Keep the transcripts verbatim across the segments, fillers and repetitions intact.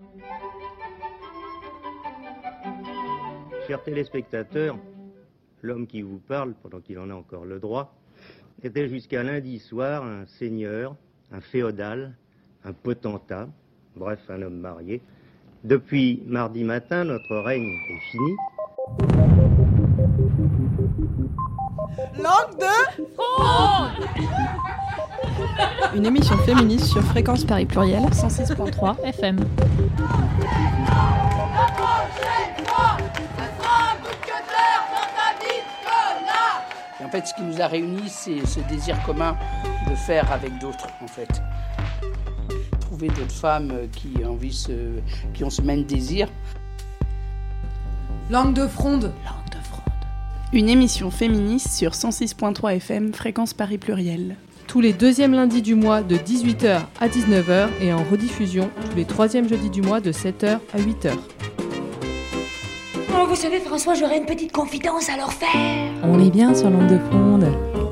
Chers téléspectateurs, l'homme qui vous parle, pendant qu'il en a encore le droit, était jusqu'à lundi soir un seigneur, un féodal, un potentat, bref, un homme marié. Depuis mardi matin, notre règne est fini. Langue de Fronde. Une émission féministe sur Fréquence Paris Pluriel, cent six virgule trois F M. Et en fait, ce qui nous a réunis, c'est ce désir commun de faire avec d'autres, en fait. Trouver d'autres femmes qui, envie ce, qui ont ce même désir. Langue de Fronde. Langue de Fronde. Une émission féministe sur cent six virgule trois F M, Fréquence Paris Pluriel. Tous les deuxièmes lundis du mois de dix-huit heures à dix-neuf heures et en rediffusion tous les troisièmes jeudis du mois de sept heures à huit heures. Oh, vous savez, François, j'aurais une petite confidence à leur faire. On est bien sur Langue de Fronde.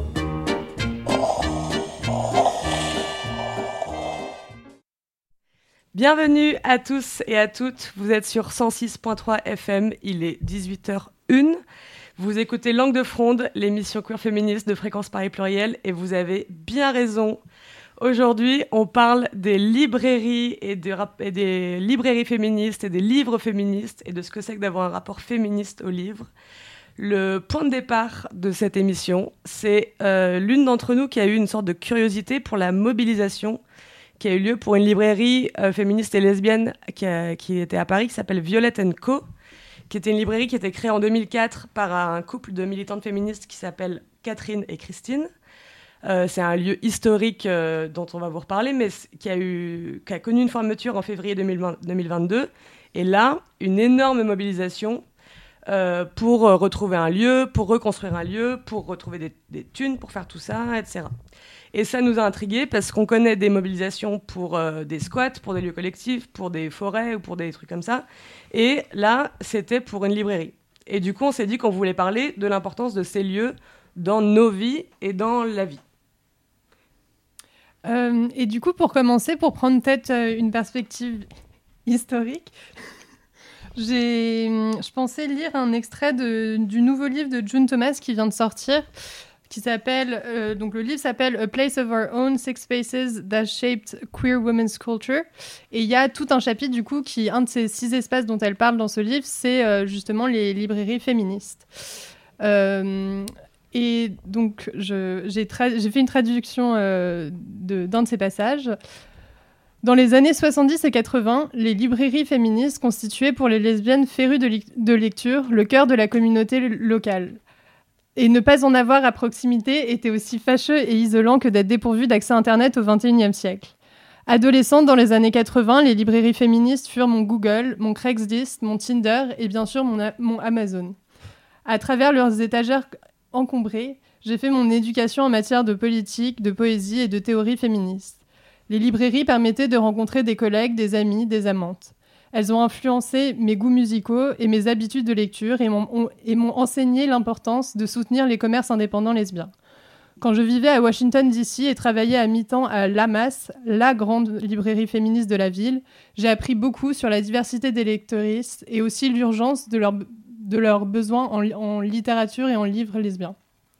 Bienvenue à tous et à toutes, vous êtes sur cent six virgule trois F M, il est dix-huit heures une. Vous écoutez Langue de Fronde, l'émission queer féministe de Fréquence Paris Pluriel, et vous avez bien raison. Aujourd'hui, on parle des librairies et des, rap- et des librairies féministes et des livres féministes et de ce que c'est que d'avoir un rapport féministe aux livres. Le point de départ de cette émission, c'est euh, l'une d'entre nous qui a eu une sorte de curiosité pour la mobilisation qui a eu lieu pour une librairie euh, féministe et lesbienne qui, a, qui était à Paris, qui s'appelle Violet and Co, qui était une librairie qui a été créée en deux mille quatre par un couple de militantes féministes qui s'appellent Catherine et Christine. Euh, c'est un lieu historique euh, dont on va vous reparler, mais qui a, eu, qui a connu une fermeture en février deux mille vingt-deux. Et là, une énorme mobilisation euh, pour euh, retrouver un lieu, pour reconstruire un lieu, pour retrouver des, des thunes, pour faire tout ça, et cetera. Et ça nous a intrigués parce qu'on connaît des mobilisations pour euh, des squats, pour des lieux collectifs, pour des forêts ou pour des trucs comme ça. Et là, c'était pour une librairie. Et du coup, on s'est dit qu'on voulait parler de l'importance de ces lieux dans nos vies et dans la vie. Euh, et du coup, pour commencer, pour prendre peut-être euh, une perspective historique, j'ai, je pensais lire un extrait de, du nouveau livre de June Thomas qui vient de sortir, qui s'appelle, euh, donc le livre s'appelle A Place of Our Own, Six Spaces That Shaped Queer Women's Culture. Et il y a tout un chapitre, du coup, qui, un de ces six espaces dont elle parle dans ce livre, c'est euh, justement les librairies féministes. Euh, Et donc, je, j'ai, tra- j'ai fait une traduction euh, de, d'un de ces passages. Dans les années soixante-dix et quatre-vingts, les librairies féministes constituaient pour les lesbiennes férues de, li- de lecture le cœur de la communauté l- locale. Et ne pas en avoir à proximité était aussi fâcheux et isolant que d'être dépourvu d'accès Internet au vingt et unième siècle. Adolescente dans les années quatre-vingts, les librairies féministes furent mon Google, mon Craigslist, mon Tinder et bien sûr mon, a- mon Amazon. À travers leurs étagères encombrée, j'ai fait mon éducation en matière de politique, de poésie et de théorie féministe. Les librairies permettaient de rencontrer des collègues, des amis, des amantes. Elles ont influencé mes goûts musicaux et mes habitudes de lecture et m'ont, ont, et m'ont enseigné l'importance de soutenir les commerces indépendants lesbiens. Quand je vivais à Washington D C et travaillais à mi-temps à L A M A S, la grande librairie féministe de la ville, j'ai appris beaucoup sur la diversité des lectrices et aussi l'urgence de leur de leurs besoins en, en littérature et en livres lesbiens.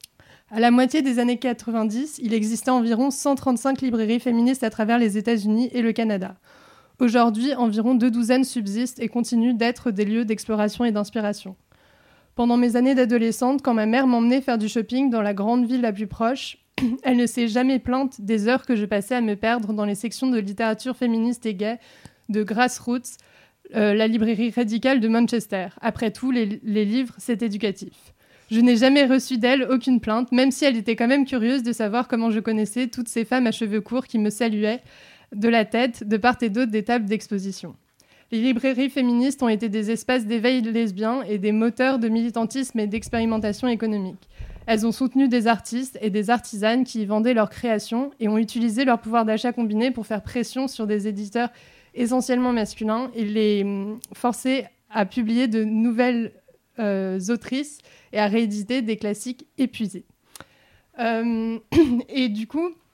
À la moitié des années quatre-vingt-dix, il existait environ cent trente-cinq librairies féministes à travers les États-Unis et le Canada. Aujourd'hui, environ deux douzaines subsistent et continuent d'être des lieux d'exploration et d'inspiration. Pendant mes années d'adolescente, quand ma mère m'emmenait faire du shopping dans la grande ville la plus proche, elle ne s'est jamais plainte des heures que je passais à me perdre dans les sections de littérature féministe et gay de Grassroots, Euh, la librairie radicale de Manchester. Après tout, les, les livres, c'est éducatif. Je n'ai jamais reçu d'elle aucune plainte, même si elle était quand même curieuse de savoir comment je connaissais toutes ces femmes à cheveux courts qui me saluaient de la tête, de part et d'autre des tables d'exposition. Les librairies féministes ont été des espaces d'éveil lesbien et des moteurs de militantisme et d'expérimentation économique. Elles ont soutenu des artistes et des artisanes qui y vendaient leurs créations et ont utilisé leur pouvoir d'achat combiné pour faire pression sur des éditeurs essentiellement masculins et les forcer à publier de nouvelles euh, autrices et à rééditer des classiques épuisés. Euh, et du coup,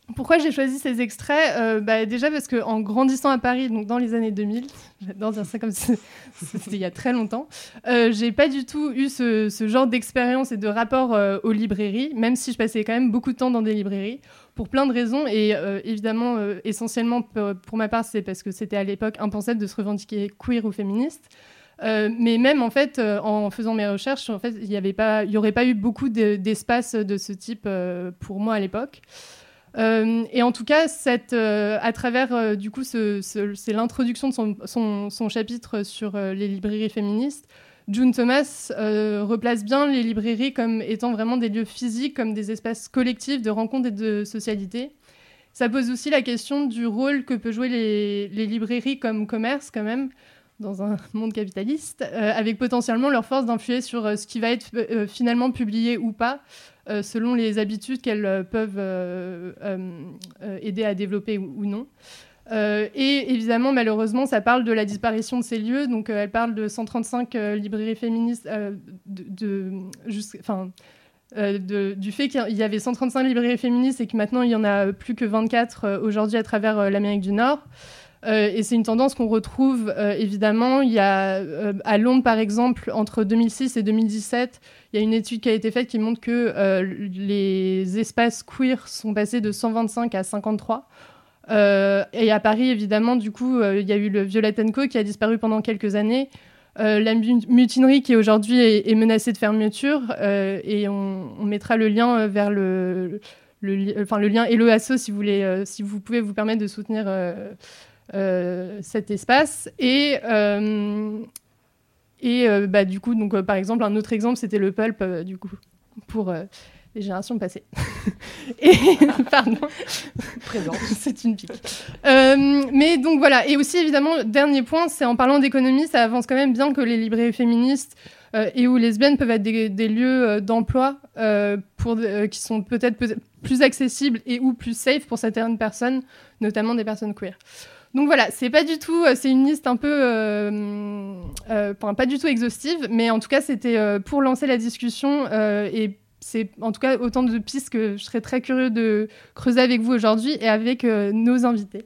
Pourquoi j'ai choisi ces extraits euh, bah, déjà parce qu'en grandissant à Paris, donc dans les années deux mille, j'adore dire ça comme si c'était il y a très longtemps, euh, j'ai pas du tout eu ce, ce genre d'expérience et de rapport euh, aux librairies, même si je passais quand même beaucoup de temps dans des librairies, pour plein de raisons. Et euh, évidemment, euh, essentiellement, pour, pour ma part, c'est parce que c'était à l'époque impensable de se revendiquer queer ou féministe. Euh, mais même en fait, euh, en faisant mes recherches, en fait, il n'y aurait pas eu beaucoup de, d'espace de ce type euh, pour moi à l'époque. Euh, et en tout cas, cette, euh, à travers, euh, du coup, ce, ce, c'est l'introduction de son, son, son chapitre sur euh, les librairies féministes. June Thomas euh, replace bien les librairies comme étant vraiment des lieux physiques, comme des espaces collectifs de rencontres et de socialité. Ça pose aussi la question du rôle que peut jouer les, les librairies comme commerce, quand même, dans un monde capitaliste, euh, avec potentiellement leur force d'influer sur euh, ce qui va être euh, finalement publié ou pas, Euh, selon les habitudes qu'elles euh, peuvent euh, euh, aider à développer ou, ou non. Euh, et évidemment, malheureusement, ça parle de la disparition de ces lieux. Donc, euh, elle parle de cent trente-cinq euh, librairies féministes, euh, de, de, juste, euh, de, du fait qu'il y avait cent trente-cinq librairies féministes et que maintenant, il y en a plus que vingt-quatre euh, aujourd'hui à travers euh, l'Amérique du Nord. Euh, et c'est une tendance qu'on retrouve, euh, évidemment. Il y a, euh, à Londres, par exemple, entre deux mille six et deux mille dix-sept, il y a une étude qui a été faite qui montre que euh, les espaces queer sont passés de cent vingt-cinq à cinquante-trois. Euh, et à Paris, évidemment, du coup, euh, il y a eu le Violet and Co qui a disparu pendant quelques années. Euh, la mutinerie qui aujourd'hui est, est menacée de fermeture. Euh, et on, on mettra le lien vers le, le, le, enfin, le lien Hello Asso si vous, voulez, euh, si vous pouvez vous permettre de soutenir euh, euh, cet espace. Et... Euh, Et euh, bah, du coup, donc, euh, par exemple, un autre exemple, c'était le pulp, euh, du coup, pour euh, les générations passées. Et, pardon. Présent. C'est une pique. Euh, mais donc voilà. Et aussi, évidemment, dernier point, c'est en parlant d'économie, ça avance quand même bien que les librairies féministes euh, et ou lesbiennes peuvent être des, des lieux euh, d'emploi euh, pour, euh, qui sont peut-être, peut-être plus accessibles et ou plus safe pour certaines personnes, notamment des personnes queer. Donc voilà, c'est pas du tout, c'est une liste un peu, euh, euh, enfin, pas du tout exhaustive, mais en tout cas c'était euh, pour lancer la discussion euh, et c'est en tout cas autant de pistes que je serais très curieux de creuser avec vous aujourd'hui et avec euh, nos invités.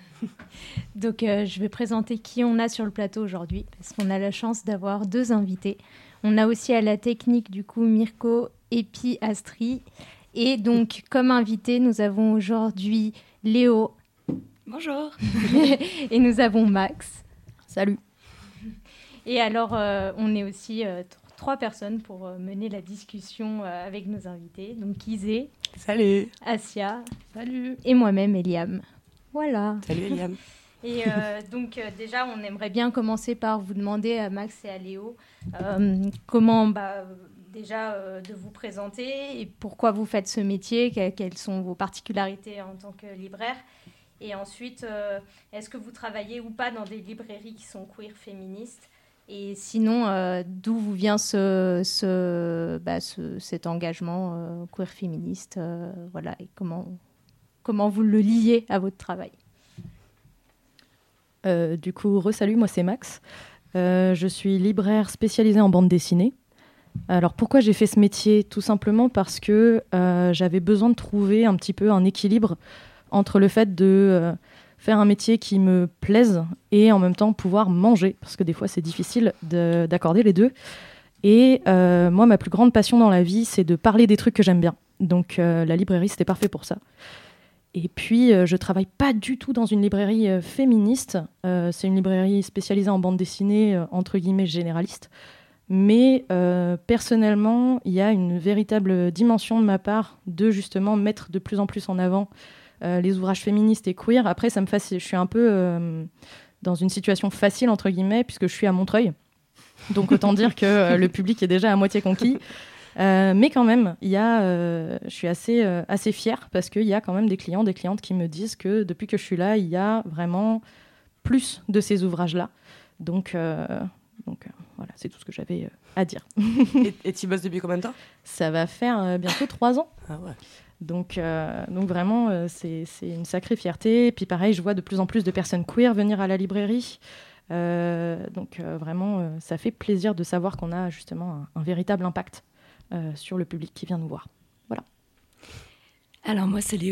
Donc euh, je vais présenter qui on a sur le plateau aujourd'hui parce qu'on a la chance d'avoir deux invités. On a aussi à la technique du coup Mirko et puis Astrid. Et donc comme invité nous avons aujourd'hui Léo. Bonjour. Et nous avons Max. Salut. Et alors, euh, on est aussi euh, t- trois personnes pour euh, mener la discussion euh, avec nos invités. Donc, Isée. Salut. Asia. Salut. Et moi-même, Eliam. Voilà. Salut, Eliam. Et euh, donc, euh, déjà, on aimerait bien commencer par vous demander à Max et à Léo euh, comment, bah, déjà, euh, de vous présenter et pourquoi vous faites ce métier, que- quelles sont vos particularités en tant que libraire. Et ensuite, euh, est-ce que vous travaillez ou pas dans des librairies qui sont queer féministes ? Et sinon, euh, d'où vous vient ce, ce, bah, ce, cet engagement euh, queer féministe euh, voilà, et comment, comment vous le liez à votre travail ? Euh, du coup, re-salut, moi c'est Max. Euh, je suis libraire spécialisée en bande dessinée. Alors pourquoi j'ai fait ce métier ? Tout simplement parce que euh, j'avais besoin de trouver un petit peu un équilibre entre le fait de euh, faire un métier qui me plaise et en même temps pouvoir manger, parce que des fois c'est difficile de, d'accorder les deux. Et euh, moi, ma plus grande passion dans la vie, c'est de parler des trucs que j'aime bien. Donc euh, la librairie, c'était parfait pour ça. Et puis, euh, je travaille pas du tout dans une librairie euh, féministe. Euh, c'est une librairie spécialisée en bande dessinée, euh, entre guillemets généraliste. Mais euh, personnellement, il y a une véritable dimension de ma part de justement mettre de plus en plus en avant Euh, les ouvrages féministes et queer. Après, ça me fascine. Je suis un peu euh, dans une situation facile, entre guillemets, puisque je suis à Montreuil. Donc, autant dire que euh, le public est déjà à moitié conquis. Euh, mais quand même, y a, euh, je suis assez, euh, assez fière parce qu'il y a quand même des clients, des clientes qui me disent que depuis que je suis là, il y a vraiment plus de ces ouvrages-là. Donc, euh, donc euh, voilà, c'est tout ce que j'avais euh, à dire. Et tu bosses depuis combien de temps ? Ça va faire euh, bientôt trois ans. Ah ouais. Donc, euh, donc vraiment, euh, c'est, c'est une sacrée fierté. Et puis pareil, je vois de plus en plus de personnes queer venir à la librairie. Euh, donc euh, vraiment, euh, ça fait plaisir de savoir qu'on a justement un, un véritable impact euh, sur le public qui vient nous voir. Voilà. Alors moi c'est Léo.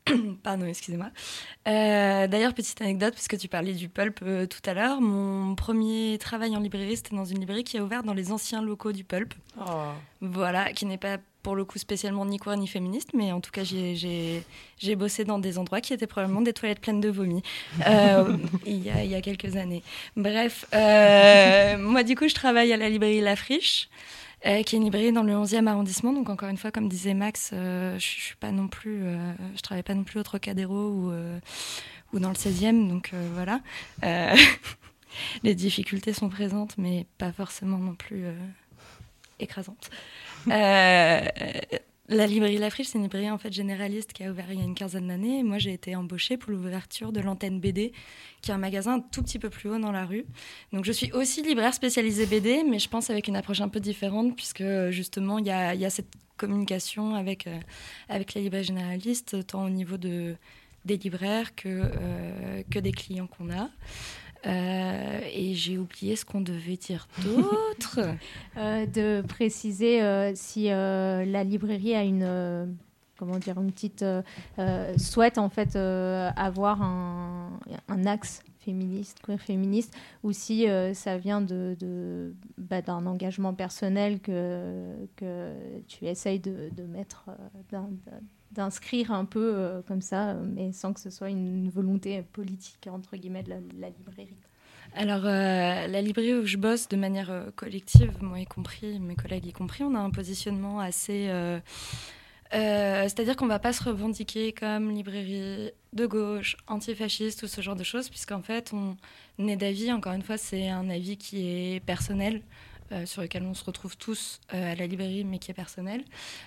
Pardon, excusez-moi. Euh, d'ailleurs, petite anecdote, puisque tu parlais du pulp euh, tout à l'heure, mon premier travail en librairie, c'était dans une librairie qui a ouvert dans les anciens locaux du pulp. Oh. Voilà, qui n'est pas pour le coup spécialement ni queer ni féministe, mais en tout cas, j'ai, j'ai, j'ai bossé dans des endroits qui étaient probablement des toilettes pleines de vomi euh, il, y a, il y a quelques années. Bref, euh, moi, du coup, je travaille à la librairie La Friche. Euh, qui est une librairie dans le onzième arrondissement. Donc encore une fois, comme disait Max, euh, je ne suis pas non plus, euh, je travaille pas non plus au Trocadéro ou, euh, ou dans le seizième. Donc euh, voilà, euh, les difficultés sont présentes, mais pas forcément non plus euh, écrasantes. Euh, La librairie La Friche, c'est une librairie en fait généraliste qui a ouvert il y a une quinzaine d'années. Et moi, j'ai été embauchée pour l'ouverture de l'antenne B D, qui est un magasin un tout petit peu plus haut dans la rue. Donc, je suis aussi libraire spécialisée B D, mais je pense avec une approche un peu différente, puisque justement, il y a, y a cette communication avec, euh, avec les libraires généralistes, tant au niveau de, des libraires que, euh, que des clients qu'on a. Euh, et j'ai oublié ce qu'on devait dire d'autre. euh, de préciser euh, si euh, la librairie a une, euh, comment dire, une petite euh, euh, souhaite en fait euh, avoir un, un axe féministe, queer féministe, ou si euh, ça vient de, de bah, d'un engagement personnel que que tu essayes de, de mettre, euh, d'un, d'inscrire un peu euh, comme ça, mais sans que ce soit une volonté politique, entre guillemets, de la, la librairie. Alors, euh, la librairie où je bosse de manière euh, collective, moi y compris, mes collègues y compris, on a un positionnement assez... Euh, euh, c'est-à-dire qu'on ne va pas se revendiquer comme librairie de gauche, antifasciste ou ce genre de choses, puisqu'en fait, on est d'avis, encore une fois, c'est un avis qui est personnel, Euh, sur lequel on se retrouve tous euh, à la librairie, mais qui est personnel.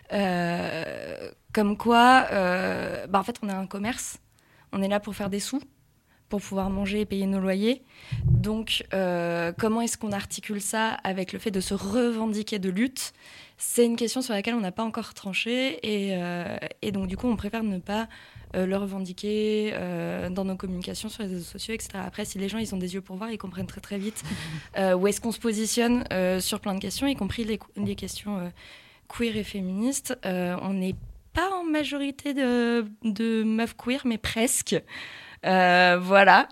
Euh, comme quoi, euh, bah en fait, on a un commerce. On est là pour faire des sous, pour pouvoir manger et payer nos loyers. Donc, euh, comment est-ce qu'on articule ça avec le fait de se revendiquer de lutte ? C'est une question sur laquelle on n'a pas encore tranché. Et, euh, et donc, du coup, on préfère ne pas euh, le revendiquer euh, dans nos communications sur les réseaux sociaux, et cetera. Après, si les gens ils ont des yeux pour voir, ils comprennent très, très vite euh, où est-ce qu'on se positionne euh, sur plein de questions, y compris les, les questions euh, queer et féministes. Euh, on n'est pas en majorité de, de meufs queer, mais presque. Euh, voilà.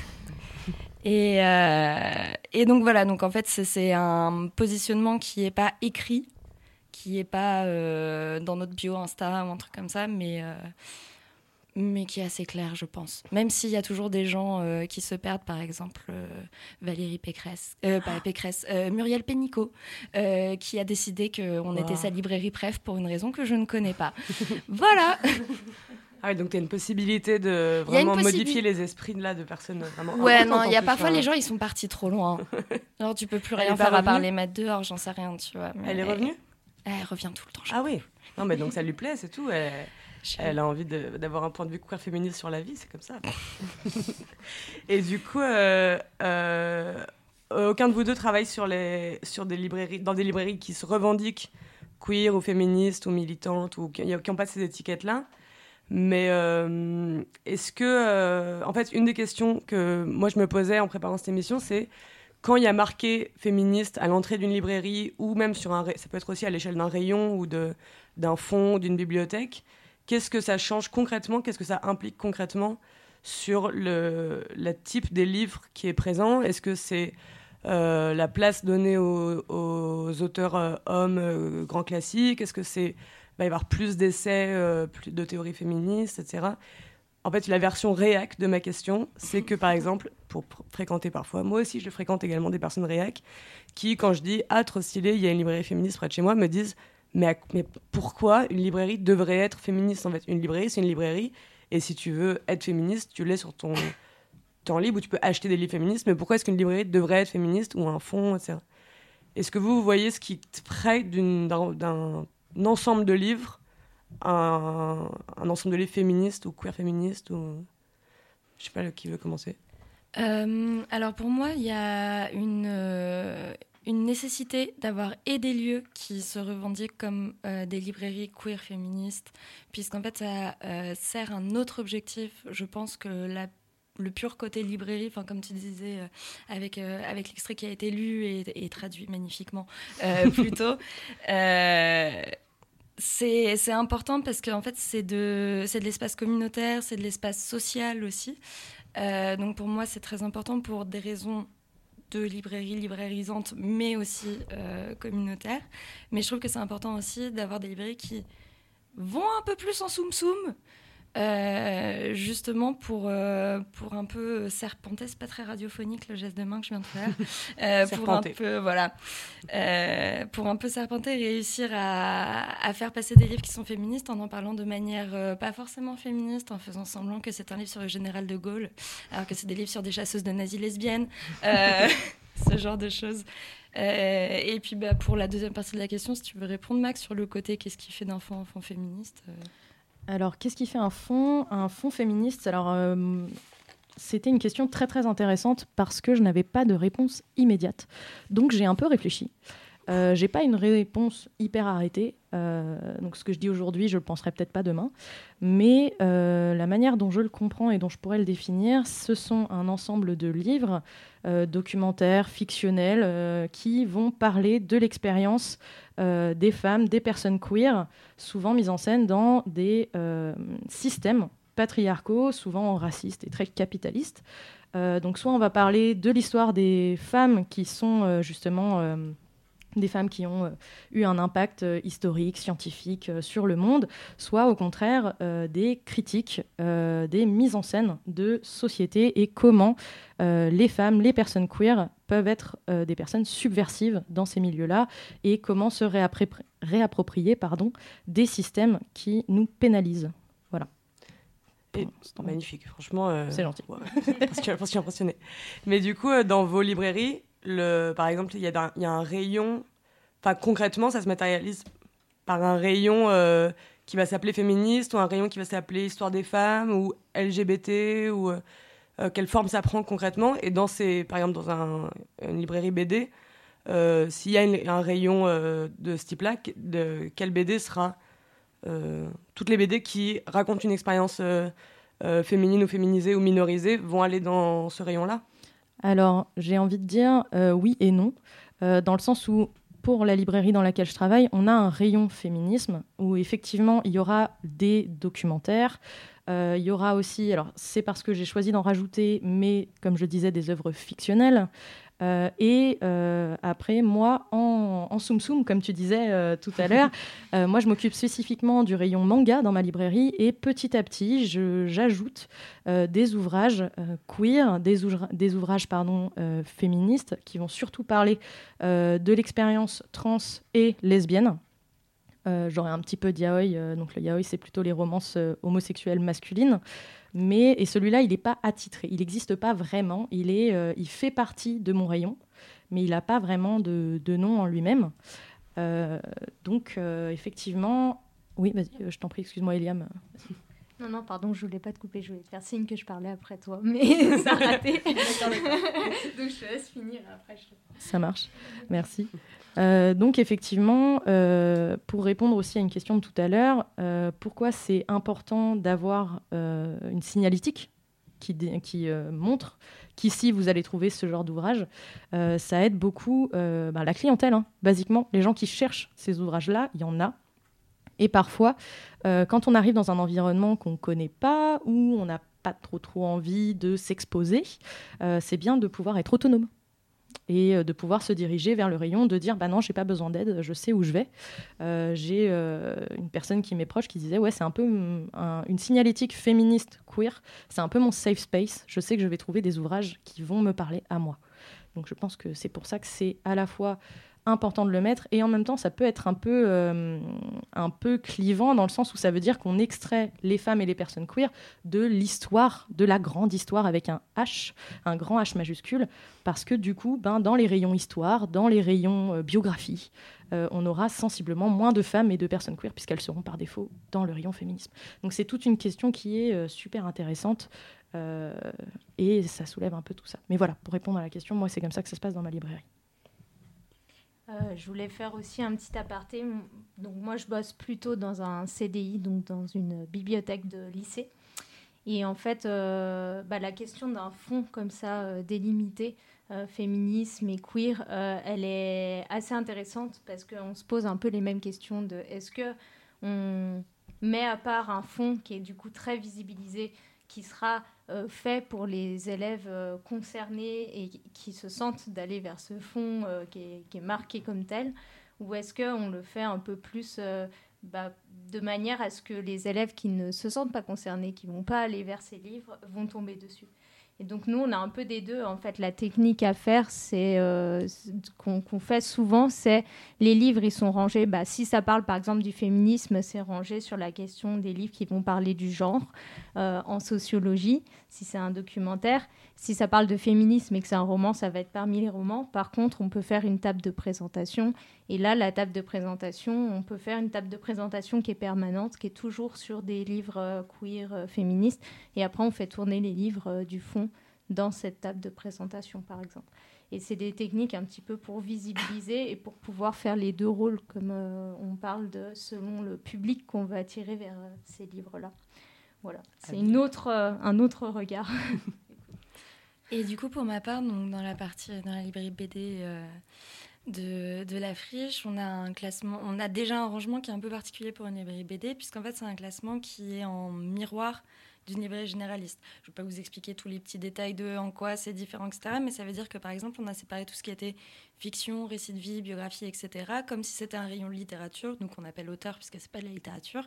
et, euh, et donc voilà, donc en fait c'est, c'est un positionnement qui n'est pas écrit, qui n'est pas euh, dans notre bio Insta ou un truc comme ça, mais, euh, mais qui est assez clair, je pense. Même s'il y a toujours des gens euh, qui se perdent, par exemple euh, Valérie Pécresse, euh, pas Pécresse, euh, Muriel Pénicaud, euh, qui a décidé qu'on wow. était sa librairie préf pour une raison que je ne connais pas. Voilà. Ah oui, donc tu as une possibilité de vraiment possibi- modifier les esprits de, là, de personnes vraiment ouais, non, il y a parfois les gens, ils sont partis trop loin. Alors tu peux plus rien faire à part les mettre dehors, j'en sais rien, tu vois. Mais elle est revenue ? Elle revient tout le temps. Ah oui. Non, mais donc ça lui plaît, c'est tout. Elle, elle a envie de, d'avoir un point de vue queer féministe sur la vie, c'est comme ça. Et du coup, euh, euh, aucun de vous deux travaille sur les, sur des librairies, dans des librairies qui se revendiquent queer ou féministes ou militantes ou qui n'ont pas ces étiquettes-là. Mais euh, est-ce que... Euh, en fait, une des questions que moi je me posais en préparant cette émission, c'est quand il y a marqué féministe à l'entrée d'une librairie ou même sur un... Ça peut être aussi à l'échelle d'un rayon ou de, d'un fonds, d'une bibliothèque. Qu'est-ce que ça change concrètement ? Qu'est-ce que ça implique concrètement sur le, le type des livres qui est présent ? Est-ce que c'est euh, la place donnée aux, aux auteurs euh, hommes euh, grands classiques ? Est-ce que c'est... Il va y avoir plus d'essais, euh, plus de théories féministes, et cetera. En fait, la version réac de ma question, c'est que, par exemple, pour pr- fréquenter parfois, moi aussi, je fréquente également des personnes réac, qui, quand je dis « Ah, trop stylé, il y a une librairie féministe près de chez moi », me disent mais, à, « Mais pourquoi une librairie devrait être féministe, en fait ? Une librairie, c'est une librairie, et si tu veux être féministe, tu l'es sur ton temps libre, où tu peux acheter des livres féministes, mais pourquoi est-ce qu'une librairie devrait être féministe, ou un fonds, et cetera. Est-ce que vous, vous voyez ce qui ferait d'une, d'un... d'un un ensemble de livres, un, un ensemble de livres féministes ou queer féministes ou... Je sais pas qui veut commencer. Euh, alors pour moi, il y a une, euh, une nécessité d'avoir et des lieux qui se revendiquent comme euh, des librairies queer féministes, puisqu'en fait ça euh, sert un autre objectif. Je pense que la le pur côté librairie, enfin comme tu disais, euh, avec, euh, avec l'extrait qui a été lu et, et traduit magnifiquement euh, plus tôt, euh, c'est, c'est important parce qu'en fait, c'est de, c'est de l'espace communautaire, c'est de l'espace social aussi. Euh, donc pour moi, c'est très important pour des raisons de librairie librairisante, mais aussi euh, communautaire. Mais je trouve que c'est important aussi d'avoir des librairies qui vont un peu plus en soum-soum, euh, justement pour, euh, pour un peu serpenter. C'est pas très radiophonique le geste de main que je viens de faire. Euh, pour un peu, voilà, euh, pour un peu serpenter, réussir à, à faire passer des livres qui sont féministes en en parlant de manière euh, pas forcément féministe, en faisant semblant que c'est un livre sur le général de Gaulle, alors que c'est des livres sur des chasseuses de nazis lesbiennes, euh, ce genre de choses. Euh, et puis bah, pour la deuxième partie de la question, si tu veux répondre, Max, sur le côté qu'est-ce qui fait d'un fonds un fonds féministe euh... Alors, qu'est-ce qui fait un fonds un fonds féministe? Alors, euh, c'était une question très très intéressante parce que je n'avais pas de réponse immédiate. Donc, j'ai un peu réfléchi. Euh, j'ai pas une réponse hyper arrêtée. Euh, donc, ce que je dis aujourd'hui, je le penserai peut-être pas demain. Mais euh, la manière dont je le comprends et dont je pourrais le définir, ce sont un ensemble de livres, euh, documentaires, fictionnels, euh, qui vont parler de l'expérience euh, des femmes, des personnes queer, souvent mises en scène dans des euh, systèmes patriarcaux, souvent racistes et très capitalistes. Euh, donc, soit on va parler de l'histoire des femmes qui sont euh, justement... Euh, des femmes qui ont euh, eu un impact euh, historique, scientifique euh, sur le monde, soit au contraire euh, des critiques, euh, des mises en scène de société et comment euh, les femmes, les personnes queer peuvent être euh, des personnes subversives dans ces milieux-là et comment se réappré- réapproprier pardon, des systèmes qui nous pénalisent. Voilà. Et magnifique, franchement. Euh, c'est gentil. Ouais, parce que je suis impressionnée. Mais du coup, euh, dans vos librairies, Le, par exemple, il y, y a un rayon, enfin concrètement, ça se matérialise par un rayon euh, qui va s'appeler féministe ou un rayon qui va s'appeler histoire des femmes ou L G B T ou euh, quelle forme ça prend concrètement. Et dans ces, par exemple, dans un, une librairie B D, euh, s'il y a une, un rayon euh, de ce type-là, de, quel B D sera euh, toutes les B D qui racontent une expérience euh, euh, féminine ou féminisée ou minorisée vont aller dans ce rayon-là? Alors, j'ai envie de dire euh, oui et non, euh, dans le sens où, pour la librairie dans laquelle je travaille, on a un rayon féminisme où, effectivement, il y aura des documentaires. Euh, il y aura aussi, alors c'est parce que j'ai choisi d'en rajouter, mais comme je disais, des œuvres fictionnelles. Euh, et euh, après, moi, en, en soum soum, comme tu disais euh, tout à l'heure, euh, moi, je m'occupe spécifiquement du rayon manga dans ma librairie et petit à petit, je, j'ajoute euh, des ouvrages euh, queer, des, ouvra- des ouvrages pardon, euh, féministes qui vont surtout parler euh, de l'expérience trans et lesbienne. Euh, j'aurais un petit peu de yaoi, euh, donc le yaoi, c'est plutôt les romances euh, homosexuelles masculines. Mais, et celui-là, il n'est pas attitré. Il n'existe pas vraiment. Il, est, euh, il fait partie de mon rayon, mais il n'a pas vraiment de, de nom en lui-même. Euh, donc, euh, effectivement... Oui, vas-y, je t'en prie, excuse-moi, Eliam. Non, non, pardon, je voulais pas te couper. Je voulais te faire signe que je parlais après toi, mais ça a raté. D'accord, d'accord. Donc, je te laisse finir après. Je... Ça marche. Merci. Euh, donc, effectivement, euh, pour répondre aussi à une question de tout à l'heure, euh, pourquoi c'est important d'avoir euh, une signalétique qui, dé- qui euh, montre qu'ici, vous allez trouver ce genre d'ouvrage, euh, ça aide beaucoup euh, bah, la clientèle, hein, basiquement. Les gens qui cherchent ces ouvrages-là, il y en a. Et parfois, euh, quand on arrive dans un environnement qu'on ne connaît pas, où on n'a pas trop, trop envie de s'exposer, euh, c'est bien de pouvoir être autonome et de pouvoir se diriger vers le rayon, de dire bah non, j'ai pas besoin d'aide, je sais où je vais. Euh, j'ai euh, une personne qui m'est proche qui disait ouais, c'est un peu un, une signalétique féministe queer, c'est un peu mon safe space, je sais que je vais trouver des ouvrages qui vont me parler à moi. Donc je pense que c'est pour ça que c'est à la fois important de le mettre et en même temps ça peut être un peu, euh, un peu clivant dans le sens où ça veut dire qu'on extrait les femmes et les personnes queer de l'histoire, de la grande histoire avec un H, un grand H majuscule, parce que du coup ben, dans les rayons histoire, dans les rayons euh, biographie, euh, on aura sensiblement moins de femmes et de personnes queer puisqu'elles seront par défaut dans le rayon féminisme. Donc c'est toute une question qui est euh, super intéressante euh, et ça soulève un peu tout ça. Mais voilà, pour répondre à la question, moi c'est comme ça que ça se passe dans ma librairie. Euh, je voulais faire aussi un petit aparté. Donc moi, je bosse plutôt dans un C D I, donc dans une bibliothèque de lycée. Et en fait, euh, bah, la question d'un fonds comme ça, euh, délimité, euh, féminisme et queer, euh, elle est assez intéressante parce qu'on se pose un peu les mêmes questions de est-ce que on met à part un fonds qui est du coup très visibilisé, qui sera euh, fait pour les élèves euh, concernés et qui se sentent d'aller vers ce fonds euh, qui, est, qui est marqué comme tel, ou est-ce qu'on le fait un peu plus euh, bah, de manière à ce que les élèves qui ne se sentent pas concernés, qui ne vont pas aller vers ces livres, vont tomber dessus. Et donc nous, on a un peu des deux. En fait, la technique à faire, c'est euh, qu'on, qu'on fait souvent, c'est les livres, ils sont rangés. Bah, si ça parle, par exemple, du féminisme, c'est rangé sur la question des livres qui vont parler du genre euh, en sociologie, si c'est un documentaire. Si ça parle de féminisme et que c'est un roman, ça va être parmi les romans. Par contre, on peut faire une table de présentation. Et là, la table de présentation, on peut faire une table de présentation qui est permanente, qui est toujours sur des livres euh, queer euh, féministes. Et après, on fait tourner les livres euh, du fond dans cette table de présentation, par exemple. Et c'est des techniques un petit peu pour visibiliser et pour pouvoir faire les deux rôles, comme euh, on parle de selon le public qu'on va attirer vers euh, ces livres-là. Voilà, c'est une autre, euh, un autre regard. Et du coup, pour ma part, donc, dans la partie, dans la librairie B D euh, de, de la Friche, on a un classement, on a déjà un rangement qui est un peu particulier pour une librairie B D, puisqu'en fait, c'est un classement qui est en miroir d'une librairie généraliste. Je ne vais pas vous expliquer tous les petits détails de en quoi c'est différent, et cetera. Mais ça veut dire que, par exemple, on a séparé tout ce qui était fiction, récit de vie, biographie, et cetera, comme si c'était un rayon de littérature, donc on appelle auteur, puisque ce n'est pas de la littérature.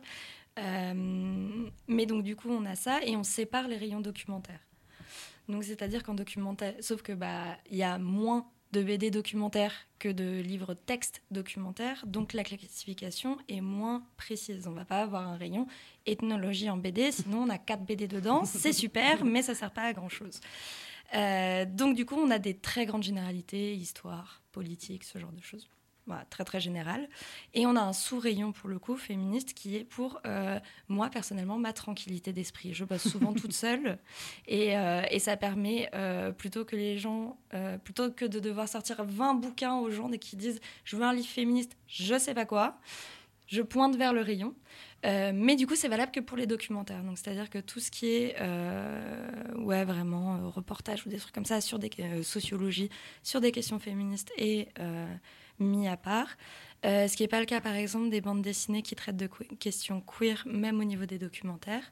Euh, mais donc, du coup, on a ça, et on sépare les rayons documentaires. Donc, c'est-à-dire qu'en documentaire, sauf que bah, y a moins de B D documentaires que de livres textes documentaires, donc la classification est moins précise. On ne va pas avoir un rayon ethnologie en B D, sinon on a quatre B D dedans, c'est super, mais ça ne sert pas à grand-chose. Euh, donc, du coup, on a des très grandes généralités, histoire, politique, ce genre de choses. Voilà, très très général. Et on a un sous-rayon pour le coup féministe qui est pour euh, moi personnellement ma tranquillité d'esprit. Je bosse souvent toute seule et, euh, et ça permet euh, plutôt que les gens, euh, plutôt que de devoir sortir vingt bouquins aux gens et qui disent je veux un livre féministe, je sais pas quoi, je pointe vers le rayon. Euh, mais du coup, c'est valable que pour les documentaires. Donc, c'est-à-dire que tout ce qui est euh, ouais, vraiment euh, reportage ou des trucs comme ça sur des euh, sociologies, sur des questions féministes et euh, mis à part. Euh, ce qui n'est pas le cas, par exemple, des bandes dessinées qui traitent de que- questions queer, même au niveau des documentaires.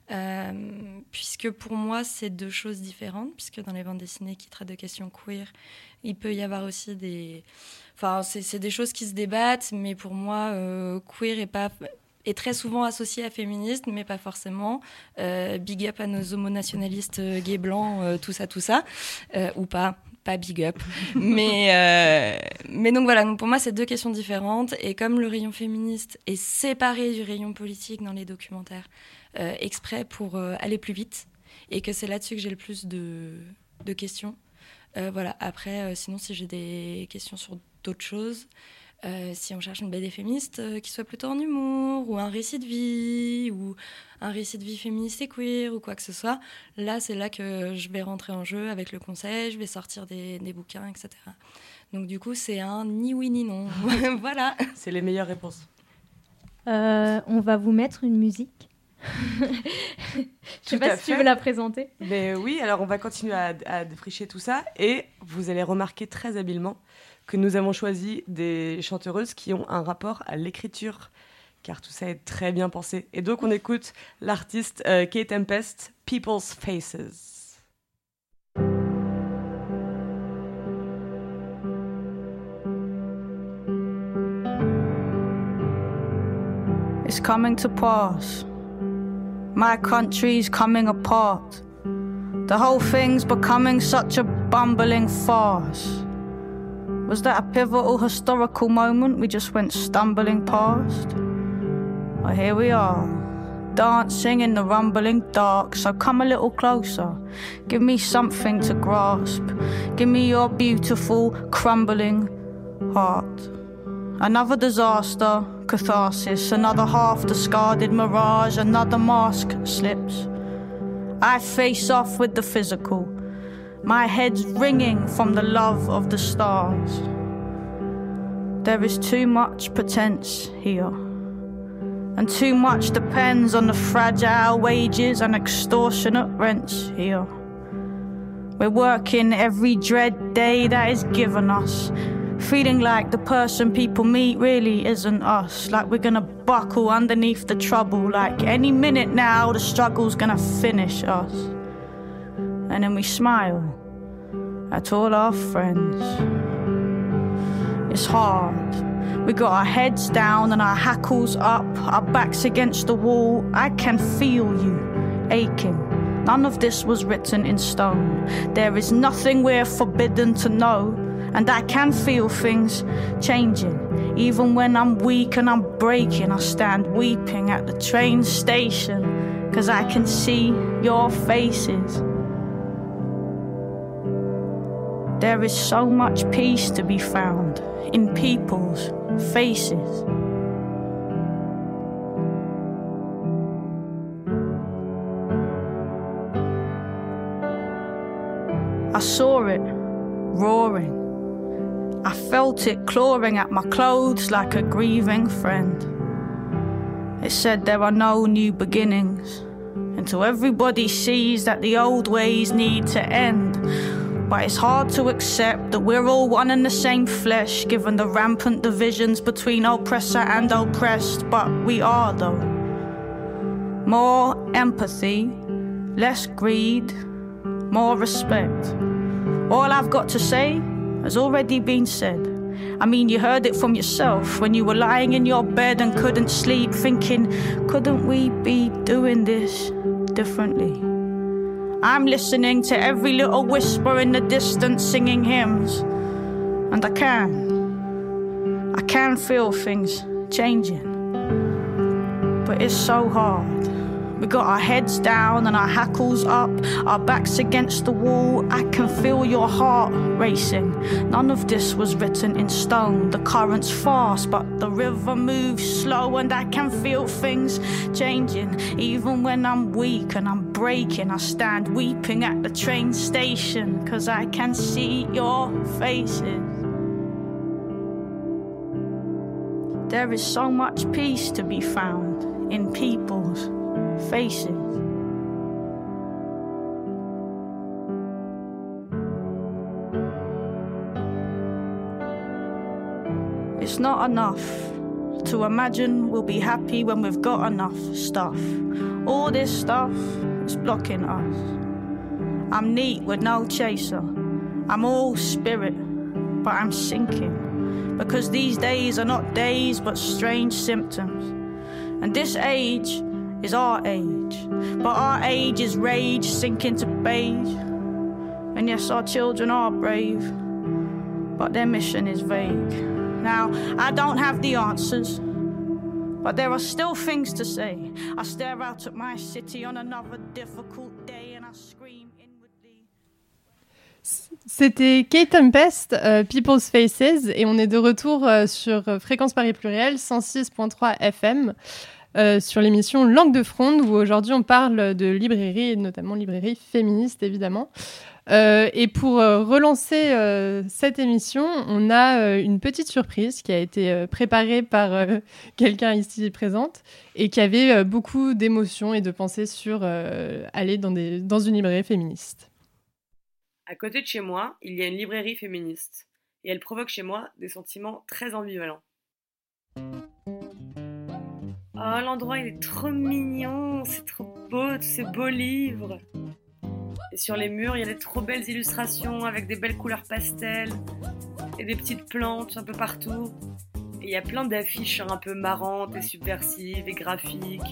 Euh, puisque pour moi, c'est deux choses différentes, puisque dans les bandes dessinées qui traitent de questions queer, il peut y avoir aussi des... Enfin, c'est, c'est des choses qui se débattent, mais pour moi, euh, queer est pas... est très souvent associé à féministe, mais pas forcément. Euh, big up à nos homonationalistes euh, gays blancs, euh, tout ça, tout ça. Euh, ou pas, pas big up. mais, euh, mais donc voilà, donc pour moi, c'est deux questions différentes. Et comme le rayon féministe est séparé du rayon politique dans les documentaires, euh, exprès pour euh, aller plus vite, et que c'est là-dessus que j'ai le plus de, de questions. Euh, voilà, après, euh, sinon, si j'ai des questions sur d'autres choses... Euh, si on cherche une B D féministe euh, qui soit plutôt en humour, ou un récit de vie, ou un récit de vie féministe et queer, ou quoi que ce soit, là, c'est là que je vais rentrer en jeu avec le conseil, je vais sortir des, des bouquins, et cetera. Donc, du coup, c'est un ni oui ni non. Voilà. C'est les meilleures réponses. Euh, on va vous mettre une musique. Je ne sais pas si fait. Tu veux la présenter. Mais oui, alors on va continuer à, à défricher tout ça, et vous allez remarquer très habilement que nous avons choisi des chanteuses qui ont un rapport à l'écriture, car tout ça est très bien pensé. Et donc on écoute l'artiste euh, Kate Tempest, People's Faces. It's coming to pass. My country's coming apart. The whole thing's becoming such a bumbling farce. Was that a pivotal historical moment we just went stumbling past? Well, here we are, dancing in the rumbling dark. So come a little closer, give me something to grasp. Give me your beautiful, crumbling heart. Another disaster, catharsis, another half-discarded mirage, another mask slips. I face off with the physical. My head's ringing from the love of the stars. There is too much pretense here, and too much depends on the fragile wages and extortionate rents here. We're working every dread day that is given us, Feeling like the person people meet really isn't us. Like we're gonna buckle underneath the trouble. Like any minute now the struggle's gonna finish us. And then we smile at all our friends. It's hard. We got our heads down and our hackles up, our backs against the wall. I can feel you aching. None of this was written in stone. There is nothing we're forbidden to know. And I can feel things changing. Even when I'm weak and I'm breaking, I stand weeping at the train station. 'Cause I can see your faces. There is so much peace to be found in people's faces. I saw it roaring. I felt it clawing at my clothes like a grieving friend. It said there are no new beginnings until everybody sees that the old ways need to end. But it's hard to accept that we're all one and the same flesh, given the rampant divisions between oppressor and oppressed. But we are, though. More empathy, less greed, more respect. All I've got to say has already been said. I mean, you heard it from yourself when you were lying in your bed and couldn't sleep, thinking, couldn't we be doing this differently? I'm listening to every little whisper in the distance singing hymns. And I can. I can feel things changing. But it's so hard. We got our heads down and our hackles up, our backs against the wall. I can feel your heart racing. None of this was written in stone. The current's fast, but the river moves slow. And I can feel things changing. Even when I'm weak and I'm breaking, I stand weeping at the train station. 'Cause I can see your faces. There is so much peace to be found in people's faces. It's not enough to imagine we'll be happy when we've got enough stuff. All this stuff is blocking us. I'm neat with no chaser. I'm all spirit, but I'm sinking. Because these days are not days, but strange symptoms. And this age is our age, but our age is rage sinking to beige. And yes, our children are brave, but their mission is vague. Now, I don't have the answers, but there are still things to say. I stare out at my city on another difficult day and I scream inwardly. C'était Kate Tempest, euh, People's Faces, et on est de retour euh, sur Fréquence Paris Pluriel, cent six point trois F M. Euh, sur l'émission Langue de Fronde, où aujourd'hui on parle de librairie, et notamment librairie féministe évidemment. Euh, et pour euh, relancer euh, cette émission, on a euh, une petite surprise qui a été euh, préparée par euh, quelqu'un ici présente et qui avait euh, beaucoup d'émotions et de pensées sur euh, aller dans, des, dans une librairie féministe. À côté de chez moi, il y a une librairie féministe et elle provoque chez moi des sentiments très ambivalents. Oh, l'endroit, il est trop mignon, c'est trop beau, tous ces beaux livres. Et sur les murs, il y a des trop belles illustrations avec des belles couleurs pastel et des petites plantes un peu partout. Et il y a plein d'affiches un peu marrantes et subversives et graphiques.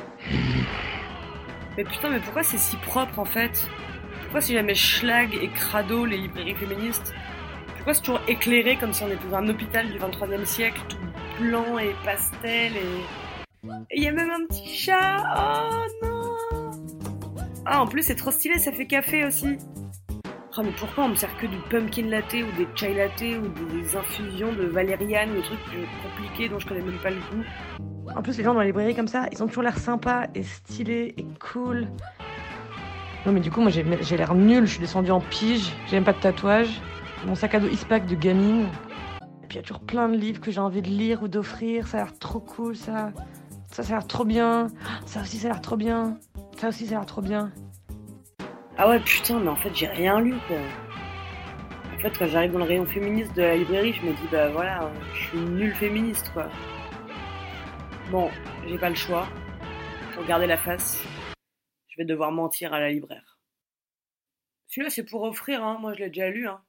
Mais putain, mais pourquoi c'est si propre en fait ? Pourquoi c'est jamais schlag et crado les librairies féministes ? Pourquoi c'est toujours éclairé comme si on était dans un hôpital du vingt-troisième siècle, tout blanc et pastel et... Et il y a même un petit chat. Oh non. Ah, en plus c'est trop stylé, ça fait café aussi. Oh mais pourquoi on me sert que du pumpkin latte ou des chai latte ou des infusions de valériane, des trucs compliqués dont je connais même pas le goût. En plus les gens dans les librairies comme ça, ils ont toujours l'air sympas et stylés et cool. Non mais du coup moi j'ai, j'ai l'air nulle, je suis descendue en pige, j'ai même pas de tatouage. Mon sac à dos Ispac de gamine. Et puis il y a toujours plein de livres que j'ai envie de lire ou d'offrir, ça a l'air trop cool ça. Ça, ça a l'air trop bien. Ça aussi, ça a l'air trop bien. Ça aussi, ça a l'air trop bien. Ah ouais, putain, mais en fait, j'ai rien lu, quoi. En fait, quand j'arrive dans le rayon féministe de la librairie, je me dis, bah voilà, je suis une nulle féministe, quoi. Bon, j'ai pas le choix. Pour garder la face, je vais devoir mentir à la libraire. Celui-là, c'est pour offrir, hein. Moi, je l'ai déjà lu, hein.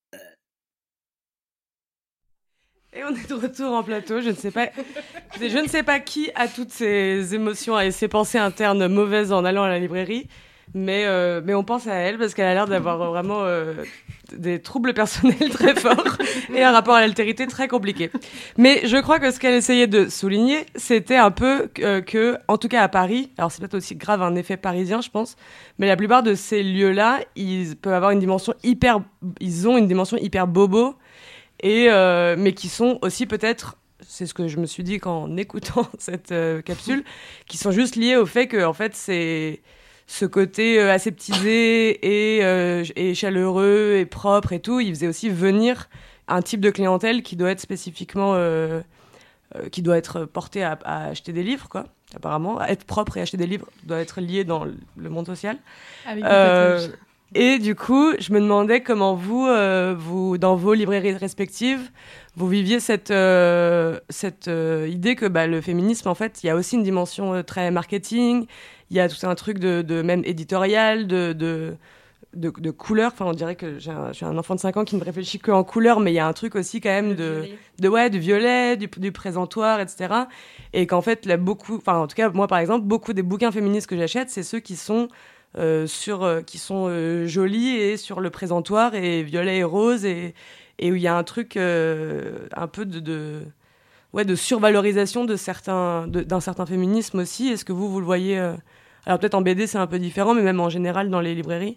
Et on est de retour en plateau. Je ne sais pas, je ne sais pas qui a toutes ces émotions et ces pensées internes mauvaises en allant à la librairie, mais, euh, mais on pense à elle parce qu'elle a l'air d'avoir vraiment euh, des troubles personnels très forts et un rapport à l'altérité très compliqué. Mais je crois que ce qu'elle essayait de souligner, c'était un peu euh, que, en tout cas à Paris, alors c'est peut-être aussi grave un effet parisien, je pense, mais la plupart de ces lieux-là, ils peuvent avoir une dimension hyper, ils ont une dimension hyper bobo. Et euh, mais qui sont aussi peut-être, c'est ce que je me suis dit qu'en écoutant cette euh, capsule, qui sont juste liés au fait que en fait c'est ce côté euh, aseptisé et, euh, et chaleureux et propre et tout, il faisait aussi venir un type de clientèle qui doit être spécifiquement, euh, euh, qui doit être porté à, à acheter des livres, quoi. Apparemment, à être propre et acheter des livres doit être lié dans le monde social. Avec euh, des tatouages. Et du coup, je me demandais comment vous, euh, vous dans vos librairies respectives, vous viviez cette, euh, cette euh, idée que bah, le féminisme, en fait, il y a aussi une dimension euh, très marketing, il y a tout un truc de, de même éditorial, de, de, de, de couleurs. Enfin, on dirait que j'ai un, j'ai un enfant de cinq ans qui ne réfléchit qu'en couleurs, mais il y a un truc aussi quand même de, de, ouais, du violet, du, du présentoir, et cetera. Et qu'en fait, là, beaucoup, enfin, en tout cas, moi, par exemple, beaucoup des bouquins féministes que j'achète, c'est ceux qui sont... Euh, sur, euh, qui sont euh, jolis et sur le présentoir et violet et rose et, et où il y a un truc euh, un peu de, de, ouais, de survalorisation de certains, de, d'un certain féminisme aussi. Est-ce que vous, vous le voyez euh... Alors peut-être en B D c'est un peu différent, mais même en général dans les librairies.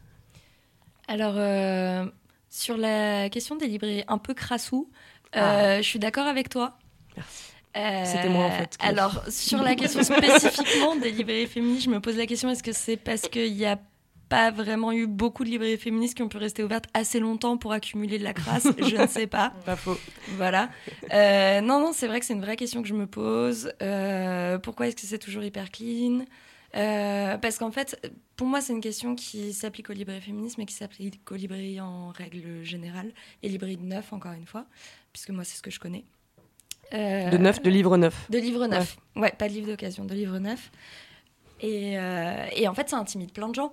Alors euh, sur la question des librairies un peu crassous, euh, ah. je suis d'accord avec toi. Merci. Euh, C'était moi en fait. Alors sur la question spécifiquement des librairies féministes, je me pose la question, est-ce que c'est parce qu'il n'y a pas vraiment eu beaucoup de librairies féministes qui ont pu rester ouvertes assez longtemps pour accumuler de la crasse? Je ne sais pas. Pas faux. Voilà. Euh, non, non, c'est vrai que c'est une vraie question que je me pose. Euh, pourquoi est-ce que c'est toujours hyper clean? Euh, parce qu'en fait, pour moi, c'est une question qui s'applique aux librairies féministes, mais qui s'applique aux librairies en règle générale. Les librairies de neuf, encore une fois, puisque moi, c'est ce que je connais. Euh, de neuf, de livres neufs. De livres neufs. Ouais. ouais, pas de livres d'occasion, de livres neufs. Et, euh, et en fait, ça intimide plein de gens.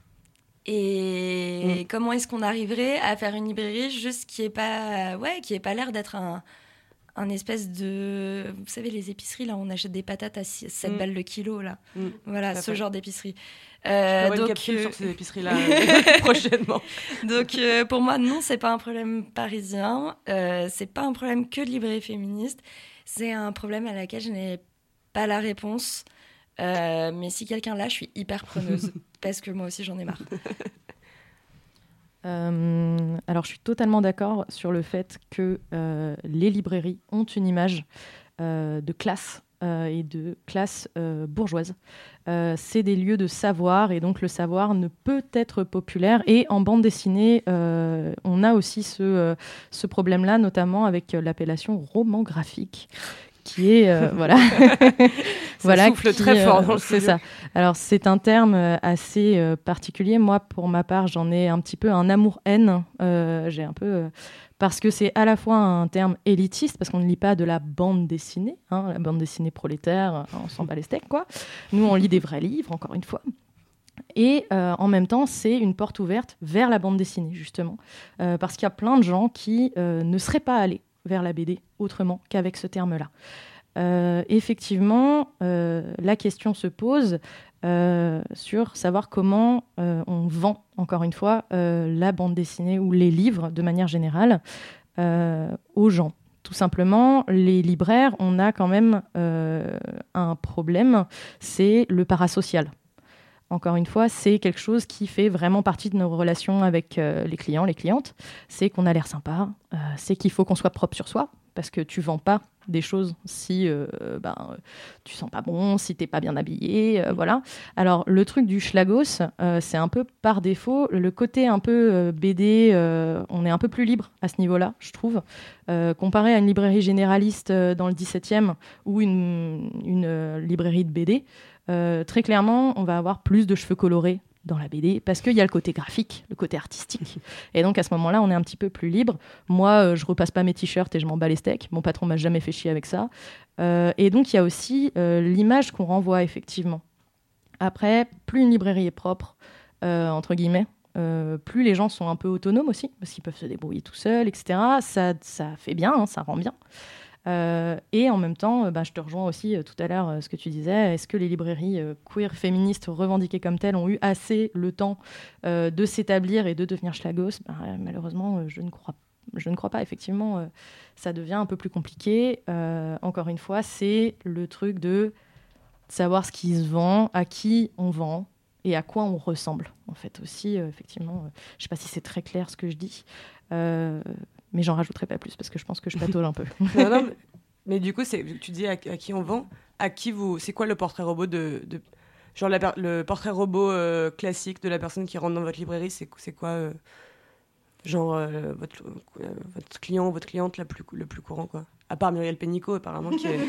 Et mmh. comment est-ce qu'on arriverait à faire une librairie juste qui n'ait pas, ouais, qui ait pas l'air d'être un, un espèce de... Vous savez, les épiceries, là, on achète des patates à sept mmh. balles le kilo, là. Mmh. Voilà, ce fait. genre d'épicerie. Euh, Je peux donc, une capsule euh... sur ces épiceries-là euh, prochainement. Donc, euh, pour moi, non, c'est pas un problème parisien. Euh, c'est pas un problème que de librairie féministe. C'est un problème à laquelle je n'ai pas la réponse. Euh, mais si quelqu'un l'a, je suis hyper preneuse. Parce que moi aussi, j'en ai marre. Euh, alors, je suis totalement d'accord sur le fait que euh, les librairies ont une image euh, de classe. Euh, et de classe euh, bourgeoise. Euh, c'est des lieux de savoir, et donc le savoir ne peut être populaire. Et en bande dessinée, euh, on a aussi ce, euh, ce problème-là, notamment avec l'appellation roman graphique, qui est... Euh, voilà. ça voilà, souffle qui, très fort euh, dans le C'est studio. ça. Alors, c'est un terme assez euh, particulier. Moi, pour ma part, j'en ai un petit peu un amour-haine. Euh, j'ai un peu... Euh, parce que c'est à la fois un terme élitiste, parce qu'on ne lit pas de la bande dessinée, hein, la bande dessinée prolétaire, on s'en bat les steaks, quoi. Nous, on lit des vrais livres, encore une fois. Et euh, en même temps, c'est une porte ouverte vers la bande dessinée, justement. Euh, parce qu'il y a plein de gens qui euh, ne seraient pas allés vers la B D autrement qu'avec ce terme-là. Euh, effectivement, euh, la question se pose euh, sur savoir comment euh, on vend, encore une fois, euh, la bande dessinée ou les livres, de manière générale, euh, aux gens. Tout simplement, les libraires, on a quand même euh, un problème, c'est le parasocial. Encore une fois, c'est quelque chose qui fait vraiment partie de nos relations avec euh, les clients, les clientes. C'est qu'on a l'air sympa, euh, c'est qu'il faut qu'on soit propre sur soi, parce que tu vends pas des choses si euh, ben, tu sens pas bon, si t'es pas bien habillé, euh, voilà. Alors, le truc du schlagos, euh, c'est un peu par défaut. Le côté un peu euh, B D, euh, on est un peu plus libre à ce niveau-là, je trouve. Euh, comparé à une librairie généraliste euh, dans le dix-septième ou une, une euh, librairie de B D, Euh, très clairement, on va avoir plus de cheveux colorés dans la B D, parce qu'il y a le côté graphique, le côté artistique. Et donc, à ce moment-là, on est un petit peu plus libre. Moi, euh, je repasse pas mes t-shirts et je m'en bats les steaks. Mon patron m'a jamais fait chier avec ça. Euh, et donc, il y a aussi euh, l'image qu'on renvoie, effectivement. Après, plus une librairie est propre, euh, entre guillemets, euh, plus les gens sont un peu autonomes aussi, parce qu'ils peuvent se débrouiller tout seuls, et cetera. Ça, ça fait bien, hein, ça rend bien. Euh, et en même temps, euh, bah, je te rejoins aussi euh, tout à l'heure, euh, ce que tu disais, est-ce que les librairies euh, queer féministes revendiquées comme telles ont eu assez le temps euh, de s'établir et de devenir schlagos? Bah, euh, malheureusement, euh, je ne crois, je ne crois pas. Effectivement, euh, ça devient un peu plus compliqué. Euh, encore une fois, c'est le truc de savoir ce qui se vend, à qui on vend et à quoi on ressemble. En fait, aussi, euh, effectivement, euh, je ne sais pas si c'est très clair ce que je dis. Euh, Mais j'en rajouterai pas plus parce que je pense que je patauge un peu. non, non, mais, mais du coup, c'est, tu dis à, à qui on vend, à qui vous, c'est quoi le portrait robot de, de genre la, le portrait robot euh, classique de la personne qui rentre dans votre librairie, c'est, c'est quoi, euh, genre euh, votre, euh, votre client ou votre cliente la plus, le plus courant, quoi. À part Muriel Pénicaud, apparemment, qui est.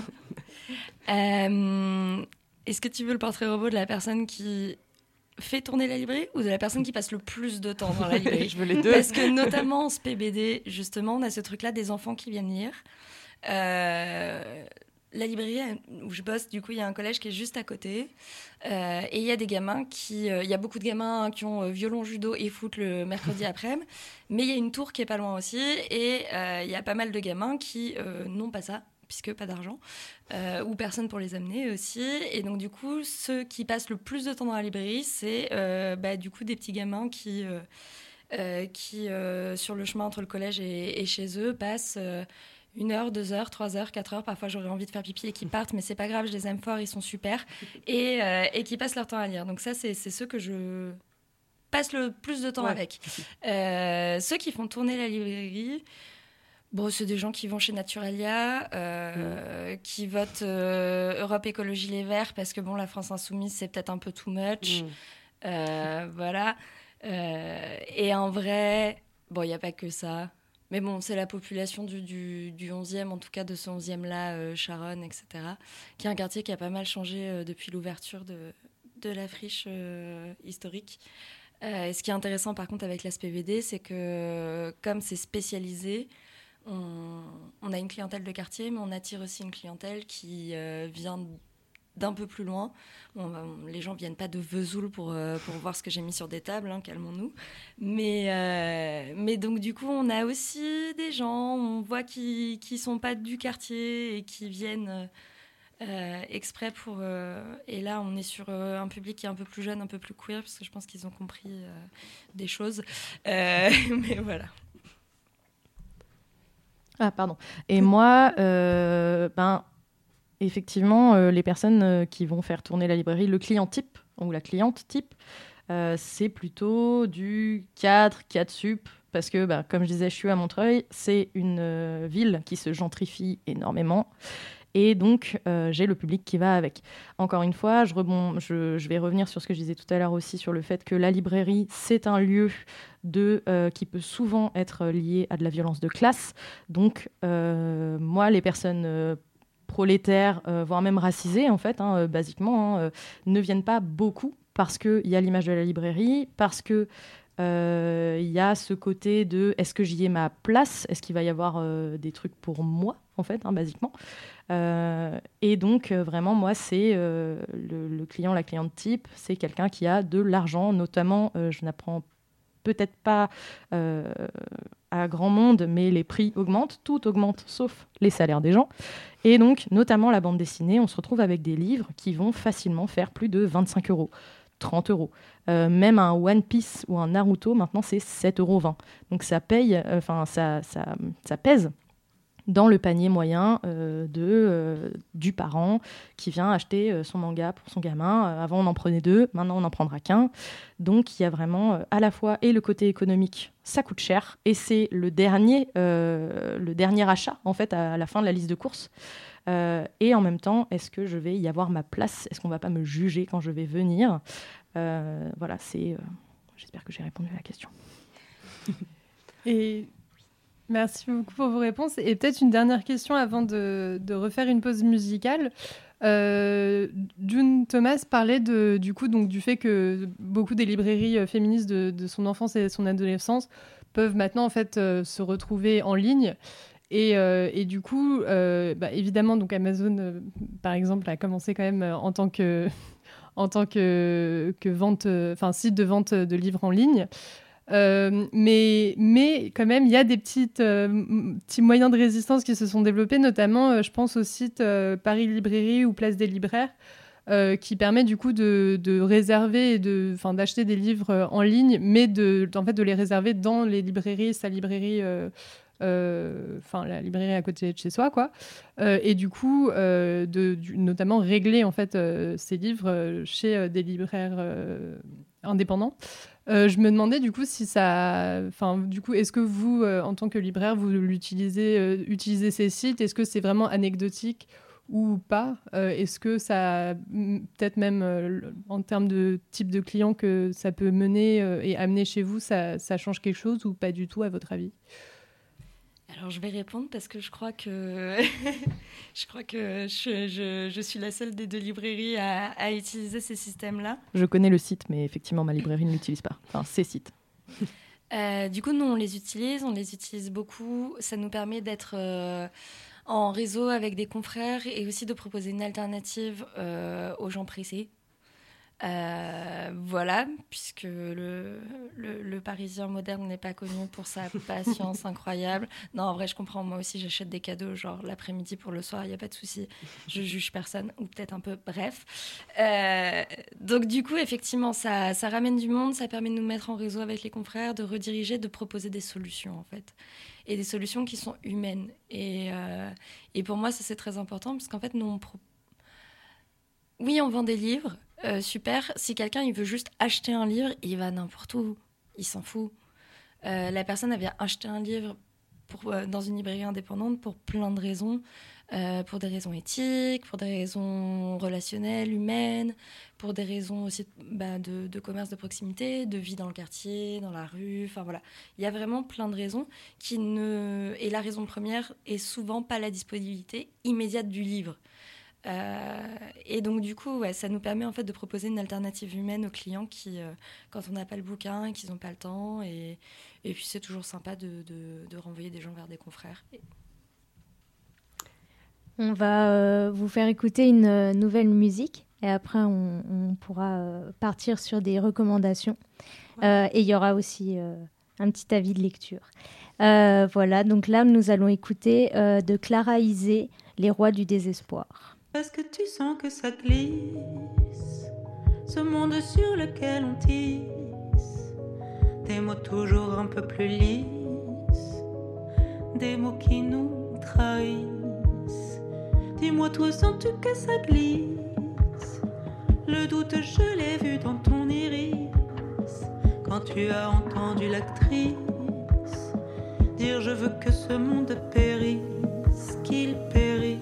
euh, est-ce que tu veux le portrait robot de la personne qui fait tourner la librairie ou de la personne qui passe le plus de temps dans la librairie? Je veux les deux. Parce que notamment en S P B D, justement, on a ce truc-là des enfants qui viennent lire. Euh, la librairie où je bosse, du coup, il y a un collège qui est juste à côté. Euh, et il y a des gamins qui... Il euh, y a beaucoup de gamins qui ont euh, violon, judo et foot le mercredi après-midi. Mais il y a une tour qui est pas loin aussi. Et il euh, y a pas mal de gamins qui euh, n'ont pas ça, puisque pas d'argent, euh, ou personne pour les amener aussi. Et donc, du coup, ceux qui passent le plus de temps dans la librairie, c'est euh, bah, du coup des petits gamins qui, euh, euh, qui euh, sur le chemin entre le collège et, et chez eux, passent euh, une heure, deux heures, trois heures, quatre heures. Parfois, j'aurais envie de faire pipi et qui partent, mais c'est pas grave, je les aime fort, ils sont super. Et, euh, et qui passent leur temps à lire. Donc ça, c'est, c'est ceux que je passe le plus de temps ouais. avec. Euh, ceux qui font tourner la librairie... Bon, c'est des gens qui vont chez Naturalia, euh, mmh. qui votent euh, Europe Écologie Les Verts, parce que bon, la France Insoumise, c'est peut-être un peu too much. Mmh. Euh, voilà. Euh, et en vrai, bon, il n'y a pas que ça. Mais bon, c'est la population du, du, du onzième, en tout cas de ce onzième-là, euh, Charonne, et cetera, qui est un quartier qui a pas mal changé euh, depuis l'ouverture de, de la friche euh, historique. Euh, et ce qui est intéressant, par contre, avec l'A S P V D, c'est que comme c'est spécialisé, On, on a une clientèle de quartier, mais on attire aussi une clientèle qui euh, vient d'un peu plus loin. Bon, on, les gens ne viennent pas de Vesoul pour, euh, pour voir ce que j'ai mis sur des tables, hein, calmons-nous. Mais, euh, mais donc, du coup, on a aussi des gens, on voit qui ne sont pas du quartier et qui viennent euh, exprès pour... Euh, et là, on est sur euh, un public qui est un peu plus jeune, un peu plus queer, parce que je pense qu'ils ont compris euh, des choses. Euh, mais voilà. Ah, pardon. Et moi, euh, ben, effectivement, euh, les personnes euh, qui vont faire tourner la librairie, le client type, ou la cliente type, euh, c'est plutôt du cadre, cadre sup, parce que, bah, comme je disais, je suis à Montreuil, c'est une euh, ville qui se gentrifie énormément. Et donc, euh, j'ai le public qui va avec. Encore une fois, je, rebond, je, je vais revenir sur ce que je disais tout à l'heure aussi, sur le fait que la librairie, c'est un lieu de, euh, qui peut souvent être lié à de la violence de classe. Donc, euh, moi, les personnes euh, prolétaires, euh, voire même racisées, en fait, hein, euh, basiquement, hein, euh, ne viennent pas beaucoup parce qu'il y a l'image de la librairie, parce que il euh, y a ce côté de est-ce que j'y ai ma place, est-ce qu'il va y avoir euh, des trucs pour moi, en fait, hein, basiquement. Euh, et donc, euh, vraiment, moi, c'est euh, le, le client, la cliente type, c'est quelqu'un qui a de l'argent, notamment, euh, je n'apprends peut-être pas euh, à grand monde, mais les prix augmentent, tout augmente, sauf les salaires des gens. Et donc, notamment la bande dessinée, on se retrouve avec des livres qui vont facilement faire plus de vingt-cinq euros. trente euros. Euh, même un One Piece ou un Naruto, maintenant, c'est sept euros vingt. Donc, ça paye, enfin, euh, ça, ça, ça pèse dans le panier moyen euh, de, euh, du parent qui vient acheter euh, son manga pour son gamin. Euh, avant, on en prenait deux, maintenant, on n'en prendra qu'un. Donc, il y a vraiment euh, à la fois et le côté économique, ça coûte cher, et c'est le dernier, euh, le dernier achat, en fait, à, à la fin de la liste de courses. Euh, et en même temps, est-ce que je vais y avoir ma place ? Est-ce qu'on ne va pas me juger quand je vais venir ? euh, Voilà, c'est... Euh, j'espère que j'ai répondu à la question. Et merci beaucoup pour vos réponses. Et peut-être une dernière question avant de, de refaire une pause musicale. Euh, June Thomas parlait de, du coup donc du fait que beaucoup des librairies euh, féministes de, de son enfance et de son adolescence peuvent maintenant en fait euh, se retrouver en ligne. Et, euh, et du coup, euh, bah, évidemment, donc Amazon, euh, par exemple, a commencé quand même euh, en tant que en tant que, que vente, enfin site de vente de livres en ligne. Euh, mais, mais quand même, il y a des petites, euh, petits moyens de résistance qui se sont développés, notamment, euh, je pense au site euh, Paris Librairie ou Place des Libraires, euh, qui permet du coup de, de réserver et de, enfin, d'acheter des livres euh, en ligne, mais de, en fait, de les réserver dans les librairies, sa librairie, euh, euh, enfin la librairie à côté de chez soi, quoi. Euh, et du coup, euh, de, du, notamment régler en fait euh, ces livres euh, chez euh, des libraires euh, indépendants. Euh, je me demandais du coup si ça, enfin du coup, est-ce que vous, euh, en tant que libraire, vous l'utilisez, euh, utilisez ces sites? Est-ce que c'est vraiment anecdotique ou pas? euh, Est-ce que ça, peut-être même euh, en termes de type de client que ça peut mener euh, et amener chez vous, ça, ça change quelque chose ou pas du tout à votre avis? Alors je vais répondre parce que je crois que je crois que je, je, je suis la seule des deux librairies à, à utiliser ces systèmes-là. Je connais le site, mais effectivement ma librairie ne l'utilise pas. Enfin, ces sites. Euh, du coup, nous on les utilise, on les utilise beaucoup. Ça nous permet d'être euh, en réseau avec des confrères et aussi de proposer une alternative euh, aux gens pressés. Euh, voilà, puisque le, le, le Parisien moderne n'est pas connu pour sa patience incroyable. Non, en vrai, je comprends. Moi aussi, j'achète des cadeaux, genre l'après-midi pour le soir, il n'y a pas de souci. Je juge personne, ou peut-être un peu. Bref. Euh, donc, du coup, effectivement, ça, ça ramène du monde, ça permet de nous mettre en réseau avec les confrères, de rediriger, de proposer des solutions, en fait. Et des solutions qui sont humaines. Et, euh, et pour moi, ça, c'est très important, parce qu'en fait, nous, on pro... oui, on vend des livres. Euh, super, si quelqu'un il veut juste acheter un livre, il va n'importe où, il s'en fout. Euh, la personne elle vient acheter un livre pour, euh, dans une librairie indépendante pour plein de raisons, euh, pour des raisons éthiques, pour des raisons relationnelles, humaines, pour des raisons aussi bah, de, de commerce de proximité, de vie dans le quartier, dans la rue, enfin voilà. Il y a vraiment plein de raisons qui ne... Et la raison première est souvent pas la disponibilité immédiate du livre. Euh, et donc du coup ouais, ça nous permet en fait de proposer une alternative humaine aux clients qui, euh, quand on n'a pas le bouquin, qu'ils n'ont pas le temps, et, et puis c'est toujours sympa de, de, de renvoyer des gens vers des confrères. Et... On va euh, vous faire écouter une euh, nouvelle musique et après on, on pourra euh, partir sur des recommandations. Ouais. Euh, et il y aura aussi euh, un petit avis de lecture. Euh, voilà, donc là nous allons écouter euh, de Clara Isé, Les Rois du désespoir. Parce que tu sens que ça glisse, ce monde sur lequel on tisse, des mots toujours un peu plus lisses, des mots qui nous trahissent. Dis-moi, toi, sens-tu que ça glisse? Le doute, je l'ai vu dans ton iris, quand tu as entendu l'actrice dire je veux que ce monde périsse, qu'il périsse.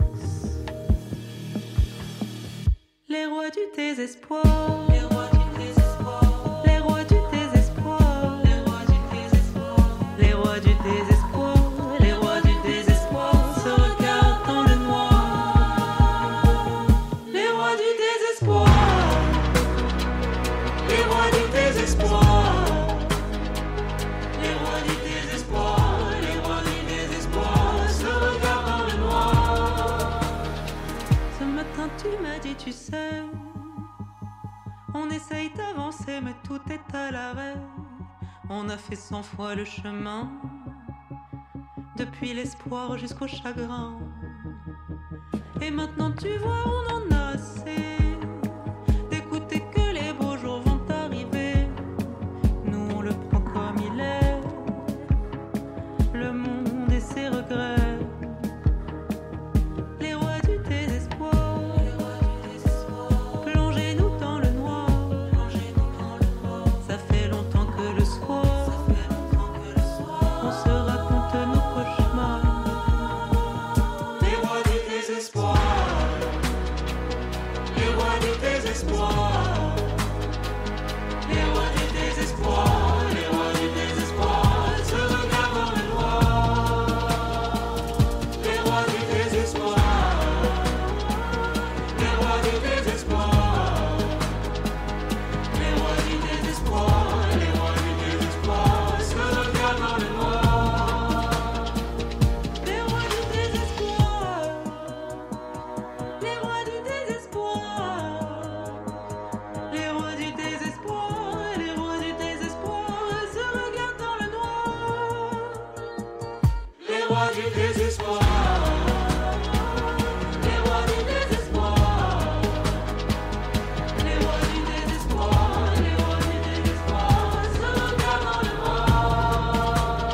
Les rois du désespoir, les rois du désespoir, les rois du désespoir, les rois du désespoir, les rois du désespoir, les rois du désespoir se regardent dans le noir. Les rois du désespoir, les rois du désespoir, les rois du désespoir, les rois du désespoir se regardent dans le noir. Ce matin tu m'as dit tu sais, on essaye d'avancer mais tout est à l'arrêt. On a fait cent fois le chemin, depuis l'espoir jusqu'au chagrin. Et maintenant tu vois on en a assez d'écouter que les beaux jours vont arriver. Nous on le prend comme il est, le monde et ses regrets. Les rois du désespoir. Les rois du désespoir. Les rois du désespoir. Les rois du désespoir. Se regardent dans le noir.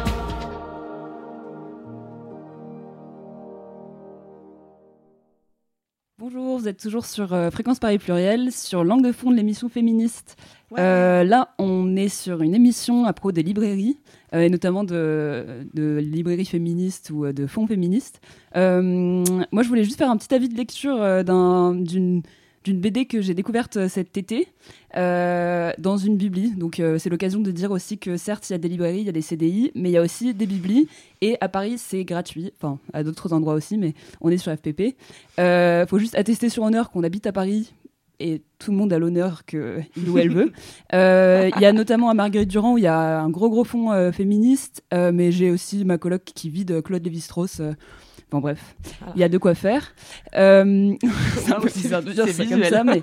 Bonjour, vous êtes toujours sur euh, Fréquence Paris Pluriel, sur l'angle de fond de l'émission féministe. Ouais. Euh, là, on est sur une émission à propos des librairies, euh, et notamment de, de librairies féministes ou de fonds féministes. Euh, moi, je voulais juste faire un petit avis de lecture euh, d'un, d'une, d'une B D que j'ai découverte cet été euh, dans une bibli. Donc, euh, c'est l'occasion de dire aussi que certes, il y a des librairies, il y a des C D I, mais il y a aussi des biblis. Et à Paris, c'est gratuit. Enfin, à d'autres endroits aussi, mais on est sur F P P. Il euh, faut juste attester sur honneur qu'on habite à Paris. Et tout le monde a l'honneur qu'il ou elle veut. Il euh, y a notamment à Marguerite Durand où il y a un gros gros fond euh, féministe, euh, mais j'ai aussi ma coloc qui vit de Claude Lévi-Strauss. Euh, Bon bref, il ah. y a de quoi faire. Euh, c'est un peu bizarre de dire ça comme ça, mais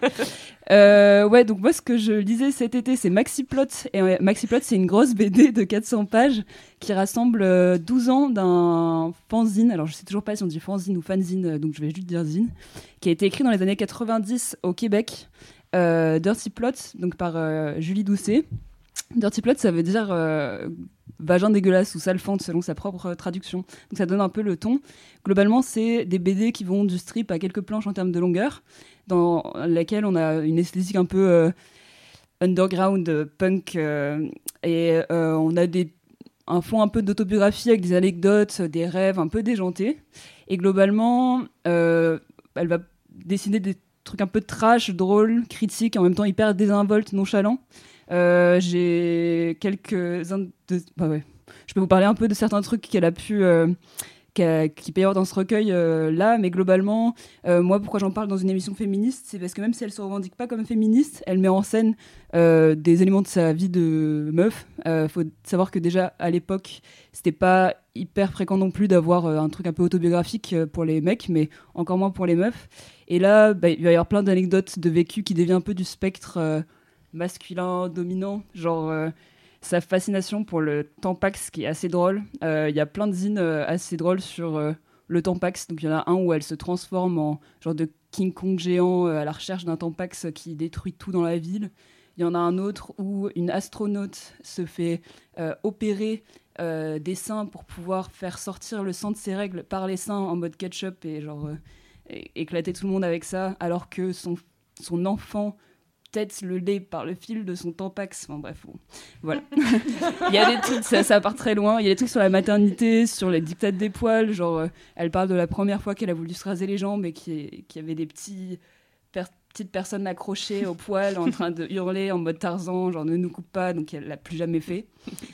euh, ouais. Donc moi, ce que je lisais cet été, c'est Maxiplot. Et ouais, Maxiplot, c'est une grosse B D de quatre cents pages qui rassemble euh, douze ans d'un fanzine. Alors je sais toujours pas si on dit fanzine ou fanzine, donc je vais juste dire zine, qui a été écrit dans les années quatre-vingt-dix au Québec. Euh, Dirty Plot, donc par euh, Julie Doucet. Dirty Plot, ça veut dire euh, vagin dégueulasse ou sale fente selon sa propre euh, traduction. Donc ça donne un peu le ton. Globalement, c'est des B D qui vont du strip à quelques planches en termes de longueur, dans laquelle on a une esthétique un peu euh, underground, euh, punk, euh, et euh, on a des, un fond un peu d'autobiographie avec des anecdotes, des rêves un peu déjantés. Et globalement, euh, elle va dessiner des trucs un peu trash, drôles, critiques, en même temps hyper désinvoltes, nonchalants. Euh, j'ai quelques de... bah ouais. Je peux vous parler un peu de certains trucs qu'elle a pu euh, qu'elle... qui peut y avoir dans ce recueil euh, là, mais globalement euh, moi pourquoi j'en parle dans une émission féministe, c'est parce que même si elle se revendique pas comme féministe, elle met en scène euh, des éléments de sa vie de meuf. Euh, faut savoir que déjà à l'époque c'était pas hyper fréquent non plus d'avoir euh, un truc un peu autobiographique pour les mecs, mais encore moins pour les meufs. Et là bah, il va y avoir plein d'anecdotes de vécu qui devient un peu du spectre euh, masculin, dominant, genre euh, sa fascination pour le Tampax qui est assez drôle. Il euh, y a plein de zines euh, assez drôles sur euh, le Tampax. Donc il y en a un où elle se transforme en genre de King Kong géant euh, à la recherche d'un Tampax qui détruit tout dans la ville. Il y en a un autre où une astronaute se fait euh, opérer euh, des seins pour pouvoir faire sortir le sang de ses règles par les seins en mode ketchup et genre euh, é- éclater tout le monde avec ça, alors que son, son enfant tête le lait par le fil de son Tampax. Enfin bref, bon. Voilà. Il y a des trucs, ça, ça part très loin. Il y a des trucs sur la maternité, sur les dictates des poils. Genre, euh, elle parle de la première fois qu'elle a voulu se raser les jambes et qu'il y avait des petits, per, petites personnes accrochées aux poils en train de hurler en mode Tarzan, genre ne nous coupe pas, donc elle l'a plus jamais fait.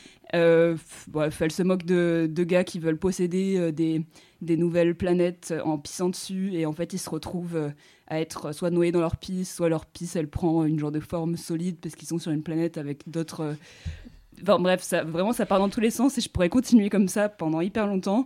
Euh, bref, elle se moque de, de gars qui veulent posséder euh, des, des nouvelles planètes en pissant dessus, et en fait ils se retrouvent euh, à être soit noyés dans leur pisse, soit leur pisse elle prend une genre de forme solide parce qu'ils sont sur une planète avec d'autres... Euh... Enfin bref, ça, vraiment ça part dans tous les sens et je pourrais continuer comme ça pendant hyper longtemps.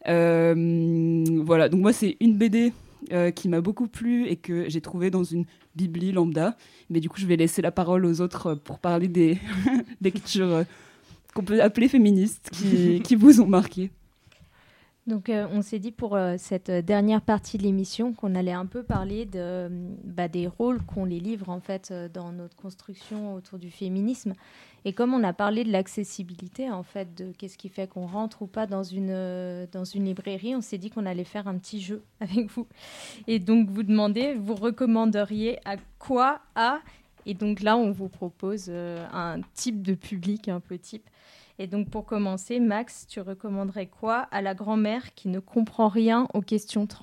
Euh, voilà, donc moi c'est une B D euh, qui m'a beaucoup plu et que j'ai trouvée dans une bibli lambda, mais du coup je vais laisser la parole aux autres pour parler des lectures... Euh, qu'on peut appeler féministes, qui, qui vous ont marqué. Donc euh, on s'est dit pour euh, cette dernière partie de l'émission qu'on allait un peu parler de, bah, des rôles qu'ont les livres en fait euh, dans notre construction autour du féminisme. Et comme on a parlé de l'accessibilité en fait, de qu'est-ce qui fait qu'on rentre ou pas dans une, euh, dans une librairie, on s'est dit qu'on allait faire un petit jeu avec vous. Et donc vous demandez, vous recommanderiez à quoi, à... Et donc là on vous propose euh, un type de public un peu type. Et donc, pour commencer, Max, tu recommanderais quoi à la grand-mère qui ne comprend rien aux questions trans ?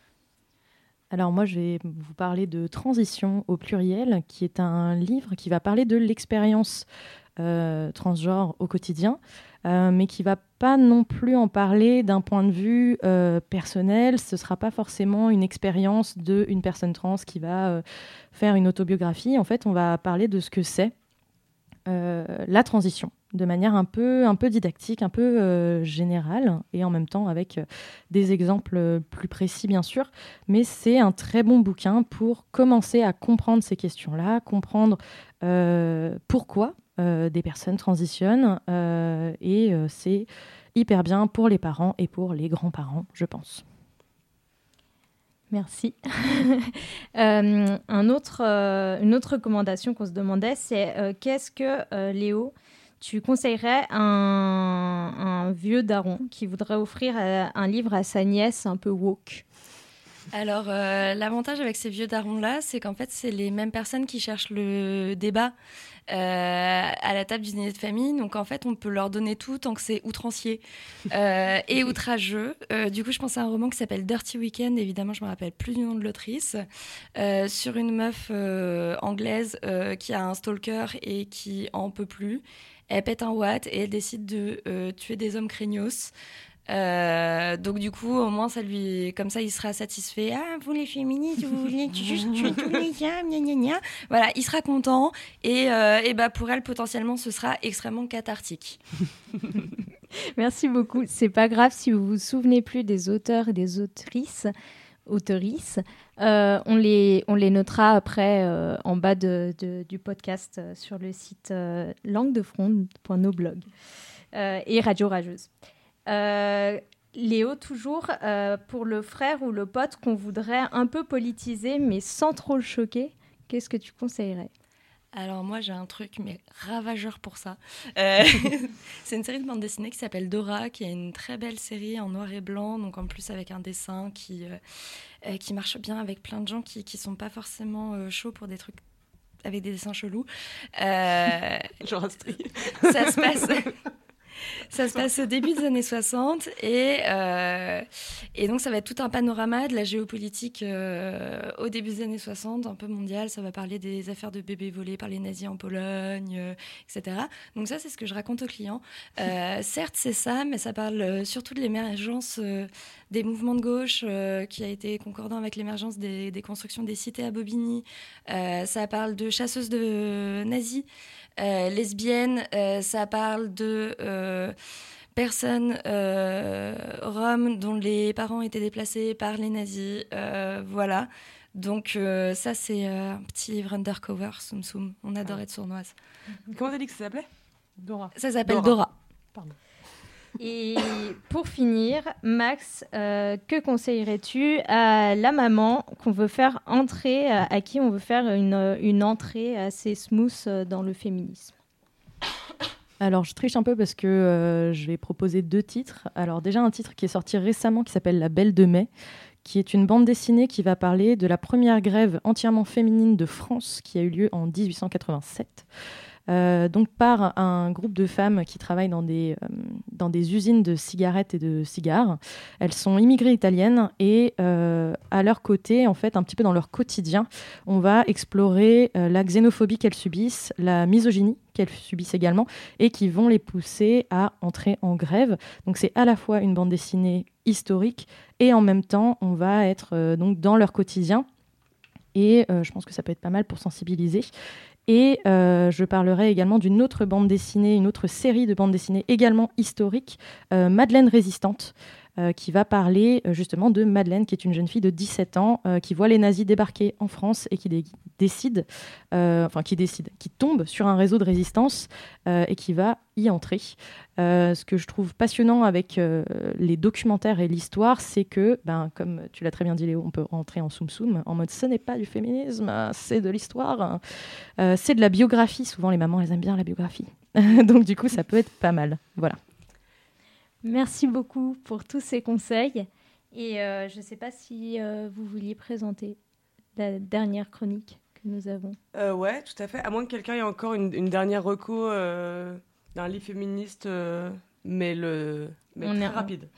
Alors moi, je vais vous parler de Transition au pluriel, qui est un livre qui va parler de l'expérience euh, transgenre au quotidien, euh, mais qui ne va pas non plus en parler d'un point de vue euh, personnel. Ce ne sera pas forcément une expérience d'une personne trans qui va euh, faire une autobiographie. En fait, on va parler de ce que c'est euh, la transition, de manière un peu, un peu didactique, un peu euh, générale, et en même temps avec euh, des exemples plus précis, bien sûr. Mais c'est un très bon bouquin pour commencer à comprendre ces questions-là, comprendre euh, pourquoi euh, des personnes transitionnent euh, et euh, c'est hyper bien pour les parents et pour les grands-parents, je pense. Merci. euh, un autre, euh, une autre recommandation qu'on se demandait, c'est euh, qu'est-ce que, euh, Léo, tu conseillerais à un, un vieux daron qui voudrait offrir euh, un livre à sa nièce un peu woke? Alors, euh, l'avantage avec ces vieux darons-là, c'est qu'en fait, c'est les mêmes personnes qui cherchent le débat euh, à la table du dîner de famille. Donc, en fait, on peut leur donner tout tant que c'est outrancier euh, et outrageux. Euh, du coup, je pense à un roman qui s'appelle Dirty Weekend. Évidemment, je ne me rappelle plus du nom de l'autrice. Euh, sur une meuf euh, anglaise euh, qui a un stalker et qui en peut plus. Elle pète un watt et elle décide de euh, tuer des hommes craignos. Euh, donc du coup au moins ça lui comme ça il sera satisfait. Ah, vous les féministes vous voulez juste tuer tous les gars, gna gna gna. Voilà, il sera content et, euh, et bah pour elle potentiellement ce sera extrêmement cathartique. Merci beaucoup. C'est pas grave si vous vous souvenez plus des auteurs et des autrices auteurices. Euh, on, les, on les notera après euh, en bas de, de, du podcast euh, sur le site euh, langue de fronde point no blog euh, et Radio Rageuse. Euh, Léo, toujours, euh, pour le frère ou le pote qu'on voudrait un peu politiser, mais sans trop le choquer, qu'est-ce que tu conseillerais? Alors moi j'ai un truc mais ravageur pour ça. Euh, c'est une série de bande dessinée qui s'appelle Dora, qui est une très belle série en noir et blanc, donc en plus avec un dessin qui, euh, qui marche bien avec plein de gens qui qui sont pas forcément euh, chauds pour des trucs avec des dessins chelous. Euh, Genre Astrid. Ça se passe... Ça se passe au début des années soixante et, euh, et donc ça va être tout un panorama de la géopolitique euh, au début des années soixante, un peu mondial. Ça va parler des affaires de bébés volés par les nazis en Pologne, euh, et cetera. Donc ça, c'est ce que je raconte aux clients. Euh, certes, c'est ça, mais ça parle euh, surtout de l'émergence euh, des mouvements de gauche euh, qui a été concordant avec l'émergence des, des constructions des cités à Bobigny. Euh, ça parle de chasseuses de nazis. Euh, lesbiennes, euh, ça parle de euh, personnes euh, roms dont les parents étaient déplacés par les nazis, euh, voilà. Donc euh, ça c'est euh, un petit livre undercover, soum soum. On adore Ah. être sournoise. Comment t'as dit que ça s'appelait? Dora. Ça s'appelle Dora. Dora. Pardon. Et pour finir, Max, euh, que conseillerais-tu à la maman qu'on veut faire entrer, à, à qui on veut faire une, une entrée assez smooth dans le féminisme? Alors, je triche un peu parce que euh, je vais proposer deux titres. Alors, déjà, un titre qui est sorti récemment qui s'appelle La Belle de Mai, qui est une bande dessinée qui va parler de la première grève entièrement féminine de France qui a eu lieu en dix-huit cent quatre-vingt-sept. Euh, donc par un groupe de femmes qui travaillent dans des, euh, dans des usines de cigarettes et de cigares. Elles sont immigrées italiennes et euh, à leur côté, en fait, un petit peu dans leur quotidien, on va explorer euh, la xénophobie qu'elles subissent, la misogynie qu'elles subissent également et qui vont les pousser à entrer en grève. Donc c'est à la fois une bande dessinée historique et en même temps, on va être euh, donc dans leur quotidien et euh, je pense que ça peut être pas mal pour sensibiliser. Et euh, je parlerai également d'une autre bande dessinée, une autre série de bandes dessinées également historiques, euh, Madeleine Résistante, euh, qui va parler euh, justement de Madeleine, qui est une jeune fille de dix-sept ans, euh, qui voit les nazis débarquer en France et qui dé- décide, euh, enfin qui décide, qui tombe sur un réseau de résistance euh, et qui va y entrer. Euh, ce que je trouve passionnant avec euh, les documentaires et l'histoire, c'est que, ben, comme tu l'as très bien dit Léo, on peut rentrer en soum soum, en mode ce n'est pas du féminisme, c'est de l'histoire, euh, c'est de la biographie. Souvent les mamans, elles aiment bien la biographie. Donc du coup, ça peut être pas mal. Voilà. Merci beaucoup pour tous ces conseils. Et euh, je ne sais pas si euh, vous vouliez présenter la dernière chronique que nous avons. Euh, ouais, tout à fait. À moins que quelqu'un ait encore une, une dernière reco euh, d'un livre féministe, euh, mais, le, mais On très est- rapide.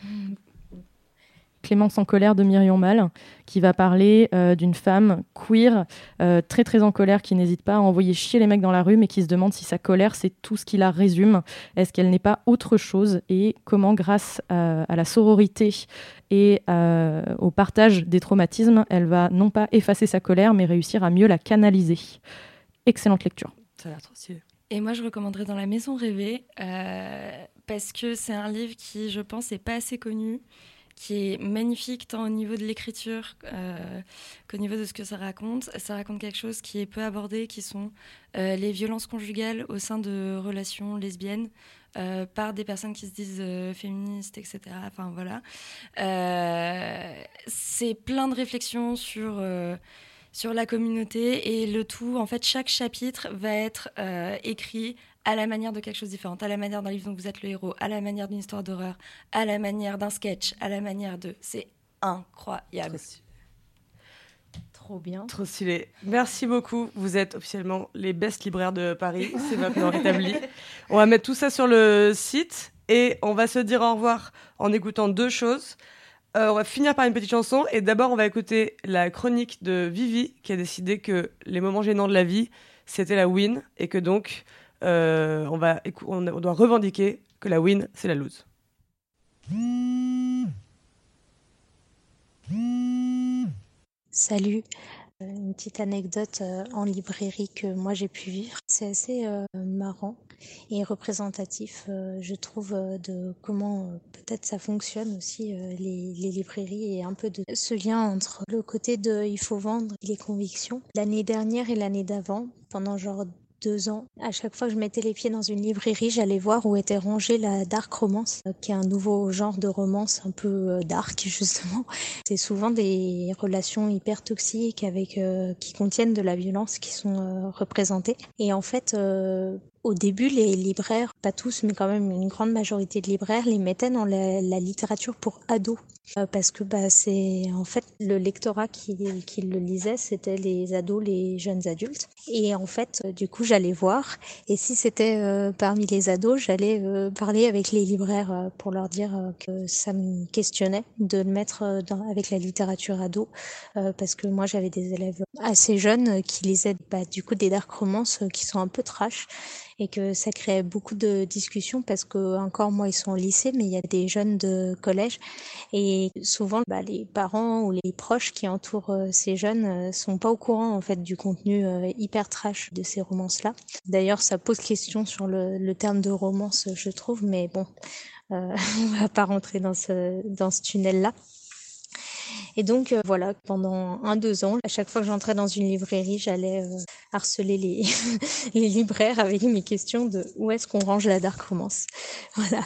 Clémence en colère de Myriam Mal, qui va parler euh, d'une femme queer euh, très très en colère, qui n'hésite pas à envoyer chier les mecs dans la rue, mais qui se demande si sa colère c'est tout ce qui la résume. Est-ce qu'elle n'est pas autre chose, et comment grâce à, à la sororité et euh, au partage des traumatismes, elle va non pas effacer sa colère, mais réussir à mieux la canaliser. Excellente lecture. Ça a l'air trop stylé. Et moi, je recommanderais Dans la maison rêvée, euh, parce que c'est un livre qui, je pense, n'est pas assez connu qui est magnifique tant au niveau de l'écriture euh, qu'au niveau de ce que ça raconte. Ça raconte quelque chose qui est peu abordé, qui sont euh, les violences conjugales au sein de relations lesbiennes euh, par des personnes qui se disent euh, féministes, et cetera. Enfin voilà. Euh, c'est plein de réflexions sur... Euh, sur la communauté et le tout, en fait, chaque chapitre va être euh, écrit à la manière de quelque chose de différent, à la manière d'un livre dont vous êtes le héros, à la manière d'une histoire d'horreur, à la manière d'un sketch, à la manière de... C'est incroyable. Trop bien. Trop stylé. Merci beaucoup. Vous êtes officiellement les best libraires de Paris. C'est maintenant établi. On va mettre tout ça sur le site et on va se dire au revoir en écoutant deux choses. Euh, on va finir par une petite chanson et d'abord on va écouter la chronique de Vivi qui a décidé que les moments gênants de la vie c'était la win et que donc euh, on, va, on, on doit revendiquer que la win c'est la lose. Salut, Euh, une petite anecdote euh, en librairie que moi j'ai pu vivre. C'est assez euh, marrant et représentatif, euh, je trouve, euh, de comment euh, peut-être ça fonctionne aussi, euh, les, les librairies, et un peu de ce lien entre le côté de il faut vendre et les convictions. L'année dernière et l'année d'avant, pendant genre deux ans, à chaque fois que je mettais les pieds dans une librairie, j'allais voir où était rangée la dark romance, euh, qui est un nouveau genre de romance un peu euh, dark justement. C'est souvent des relations hyper toxiques avec euh, qui contiennent de la violence qui sont euh, représentées. Et en fait, euh, au début, les libraires, pas tous, mais quand même une grande majorité de libraires, les mettaient dans la, la littérature pour ados. Euh, parce que bah, c'est en fait le lectorat qui, qui le lisait, c'était les ados, les jeunes adultes. Et en fait, euh, du coup, j'allais voir. Et si c'était euh, parmi les ados, j'allais euh, parler avec les libraires euh, pour leur dire euh, que ça me questionnait de le mettre euh, dans, avec la littérature ado. Euh, parce que moi, j'avais des élèves assez jeunes euh, qui lisaient bah, du coup des dark romances euh, qui sont un peu trash. Et que ça créait beaucoup de discussions parce que encore moi ils sont au lycée, mais il y a des jeunes de collège et souvent bah, les parents ou les proches qui entourent euh, ces jeunes euh, sont pas au courant en fait du contenu euh, hyper trash de ces romances-là. D'ailleurs ça pose question sur le, le terme de romance, je trouve, mais bon, euh, on va pas rentrer dans ce dans ce tunnel-là. Et donc euh, voilà, pendant un, deux ans, à chaque fois que j'entrais dans une librairie, j'allais euh, harceler les, les libraires avec mes questions de où est-ce qu'on range la dark romance. Voilà.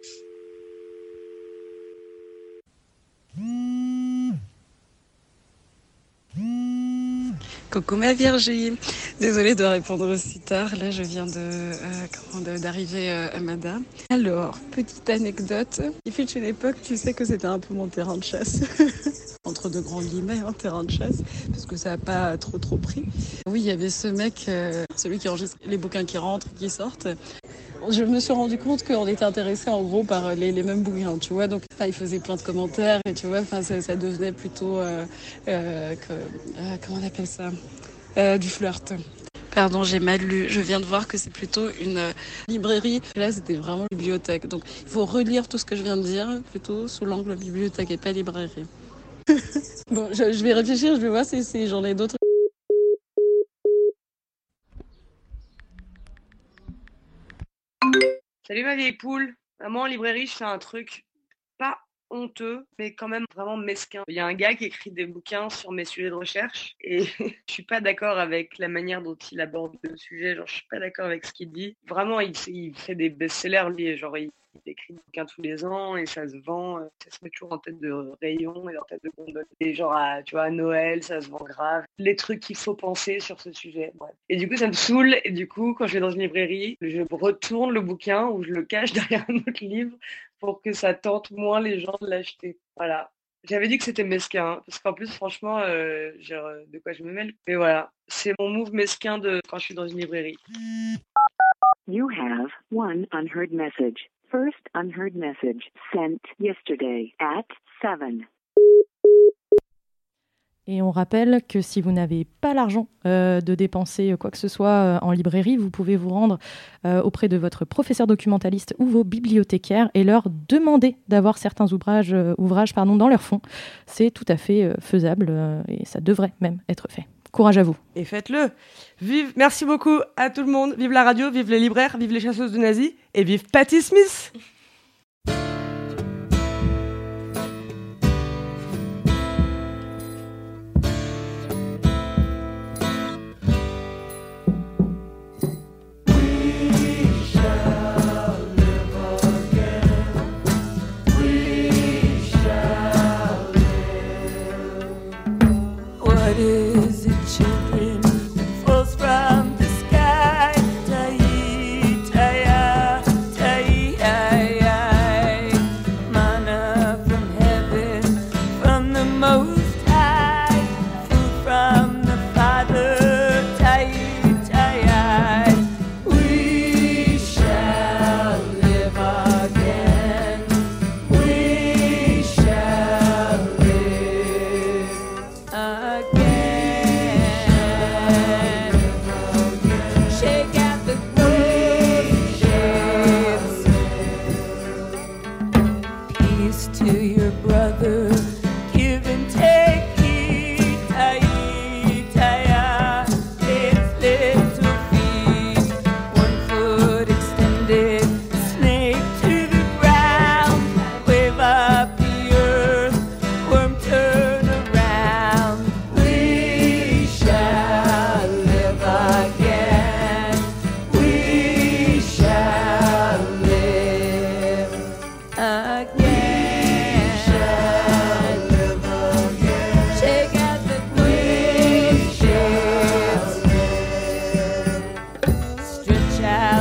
Coucou ma Virgie, désolée de répondre aussi tard, là je viens de, euh, comment, de- d'arriver euh, à Mada. Alors, petite anecdote, il fut une époque, tu sais que c'était un peu mon terrain de chasse, entre deux grands guillemets, hein, terrain de chasse, parce que ça n'a pas trop trop pris. Oui, il y avait ce mec, euh, celui qui enregistre les bouquins qui rentrent et qui sortent. Je me suis rendu compte qu'on était intéressé en gros par les, les mêmes bouquins, tu vois. Donc, enfin, il faisait plein de commentaires et tu vois, enfin, ça, ça devenait plutôt, euh, euh, que- euh, comment on appelle ça, Euh, du flirt. Pardon, j'ai mal lu. Je viens de voir que c'est plutôt une euh, librairie. Là, c'était vraiment une bibliothèque. Donc, il faut relire tout ce que je viens de dire, plutôt sous l'angle bibliothèque et pas librairie. Bon, je, je vais réfléchir, je vais voir si, si j'en ai d'autres. Salut ma vieille poule. Moi en librairie, je fais un truc pas honteux, mais quand même vraiment mesquin. Il y a un gars qui écrit des bouquins sur mes sujets de recherche et je suis pas d'accord avec la manière dont il aborde le sujet. Genre, je suis pas d'accord avec ce qu'il dit. Vraiment, il, il fait des best-sellers, lui. Genre, il, il écrit des bouquins tous les ans et ça se vend. euh, Ça se met toujours en tête de rayon et en tête de gondole. Et genre, à, tu vois, à Noël, ça se vend grave. Les trucs qu'il faut penser sur ce sujet. Bref. Et du coup, ça me saoule. Et du coup, quand je vais dans une librairie, je retourne le bouquin ou je le cache derrière un autre livre pour que ça tente moins les gens de l'acheter. Voilà. J'avais dit que c'était mesquin, hein, parce qu'en plus, franchement, euh, genre, euh, de quoi je me mêle. Mais voilà, c'est mon move mesquin de quand je suis dans une librairie. You have one unheard message. First unheard message sent yesterday at seven. Et on rappelle que si vous n'avez pas l'argent euh, de dépenser quoi que ce soit euh, en librairie, vous pouvez vous rendre euh, auprès de votre professeur documentaliste ou vos bibliothécaires et leur demander d'avoir certains ouvrages, euh, ouvrages pardon, dans leur fonds. C'est tout à fait euh, faisable euh, et ça devrait même être fait. Courage à vous. Et faites-le. Vive, merci beaucoup à tout le monde. Vive la radio, vive les libraires, vive les chasseuses de nazis et vive Patti Smith.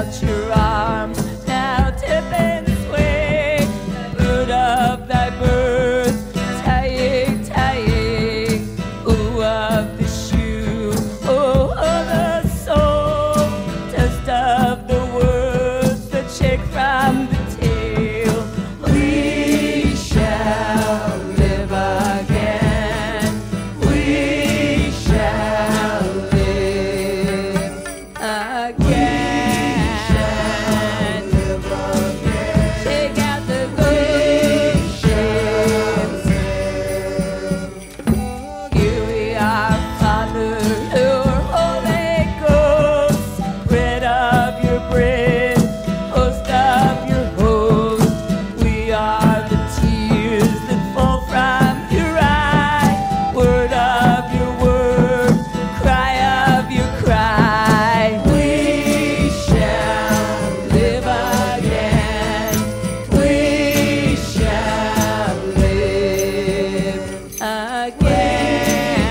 out your arms, now tip and swing, bird of thy birth, tying, tying, ooh of the shoe, oh of the soul, dust of the words that shake from the tail. We shall live again, we shall live again. Shake out the good shapes. Here we are, Father, your Holy Ghost, bread of your bread, host of your host. We are the tears that fall from your eye, word of your word, cry of your cry. We shall live again, we shall live again.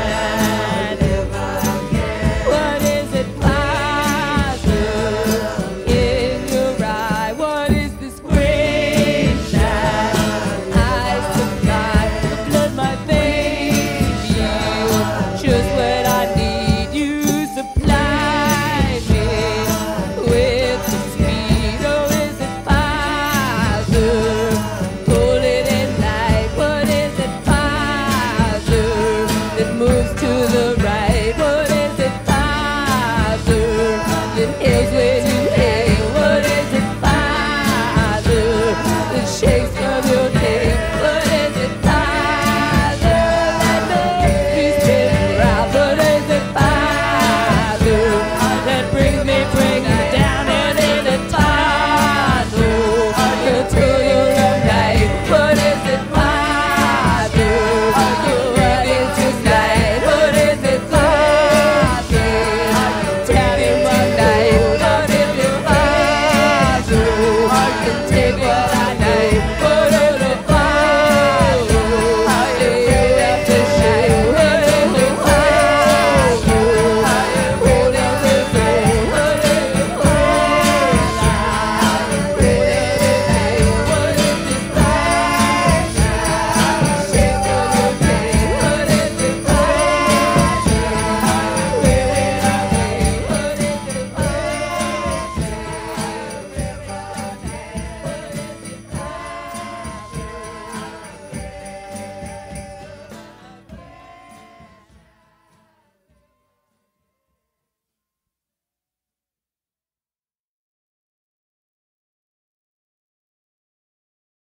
What is it, Father, in your eye? What is this grace that I supply? The blood my veins yield, just what I need. You supply me with the speed. Oh, is it, Father, holy and light? What is it, Father, that moves to the right? What is it, Father, that heals when you hail? What is it, Father, that shakes from your tail? What is it, Father, that makes me spin around? What is it, Father, that brings me, bring me down and in a toddler until you're right? What is it, Father, what is this light? What is it, Father, tell me one night. What is it, Father, can take what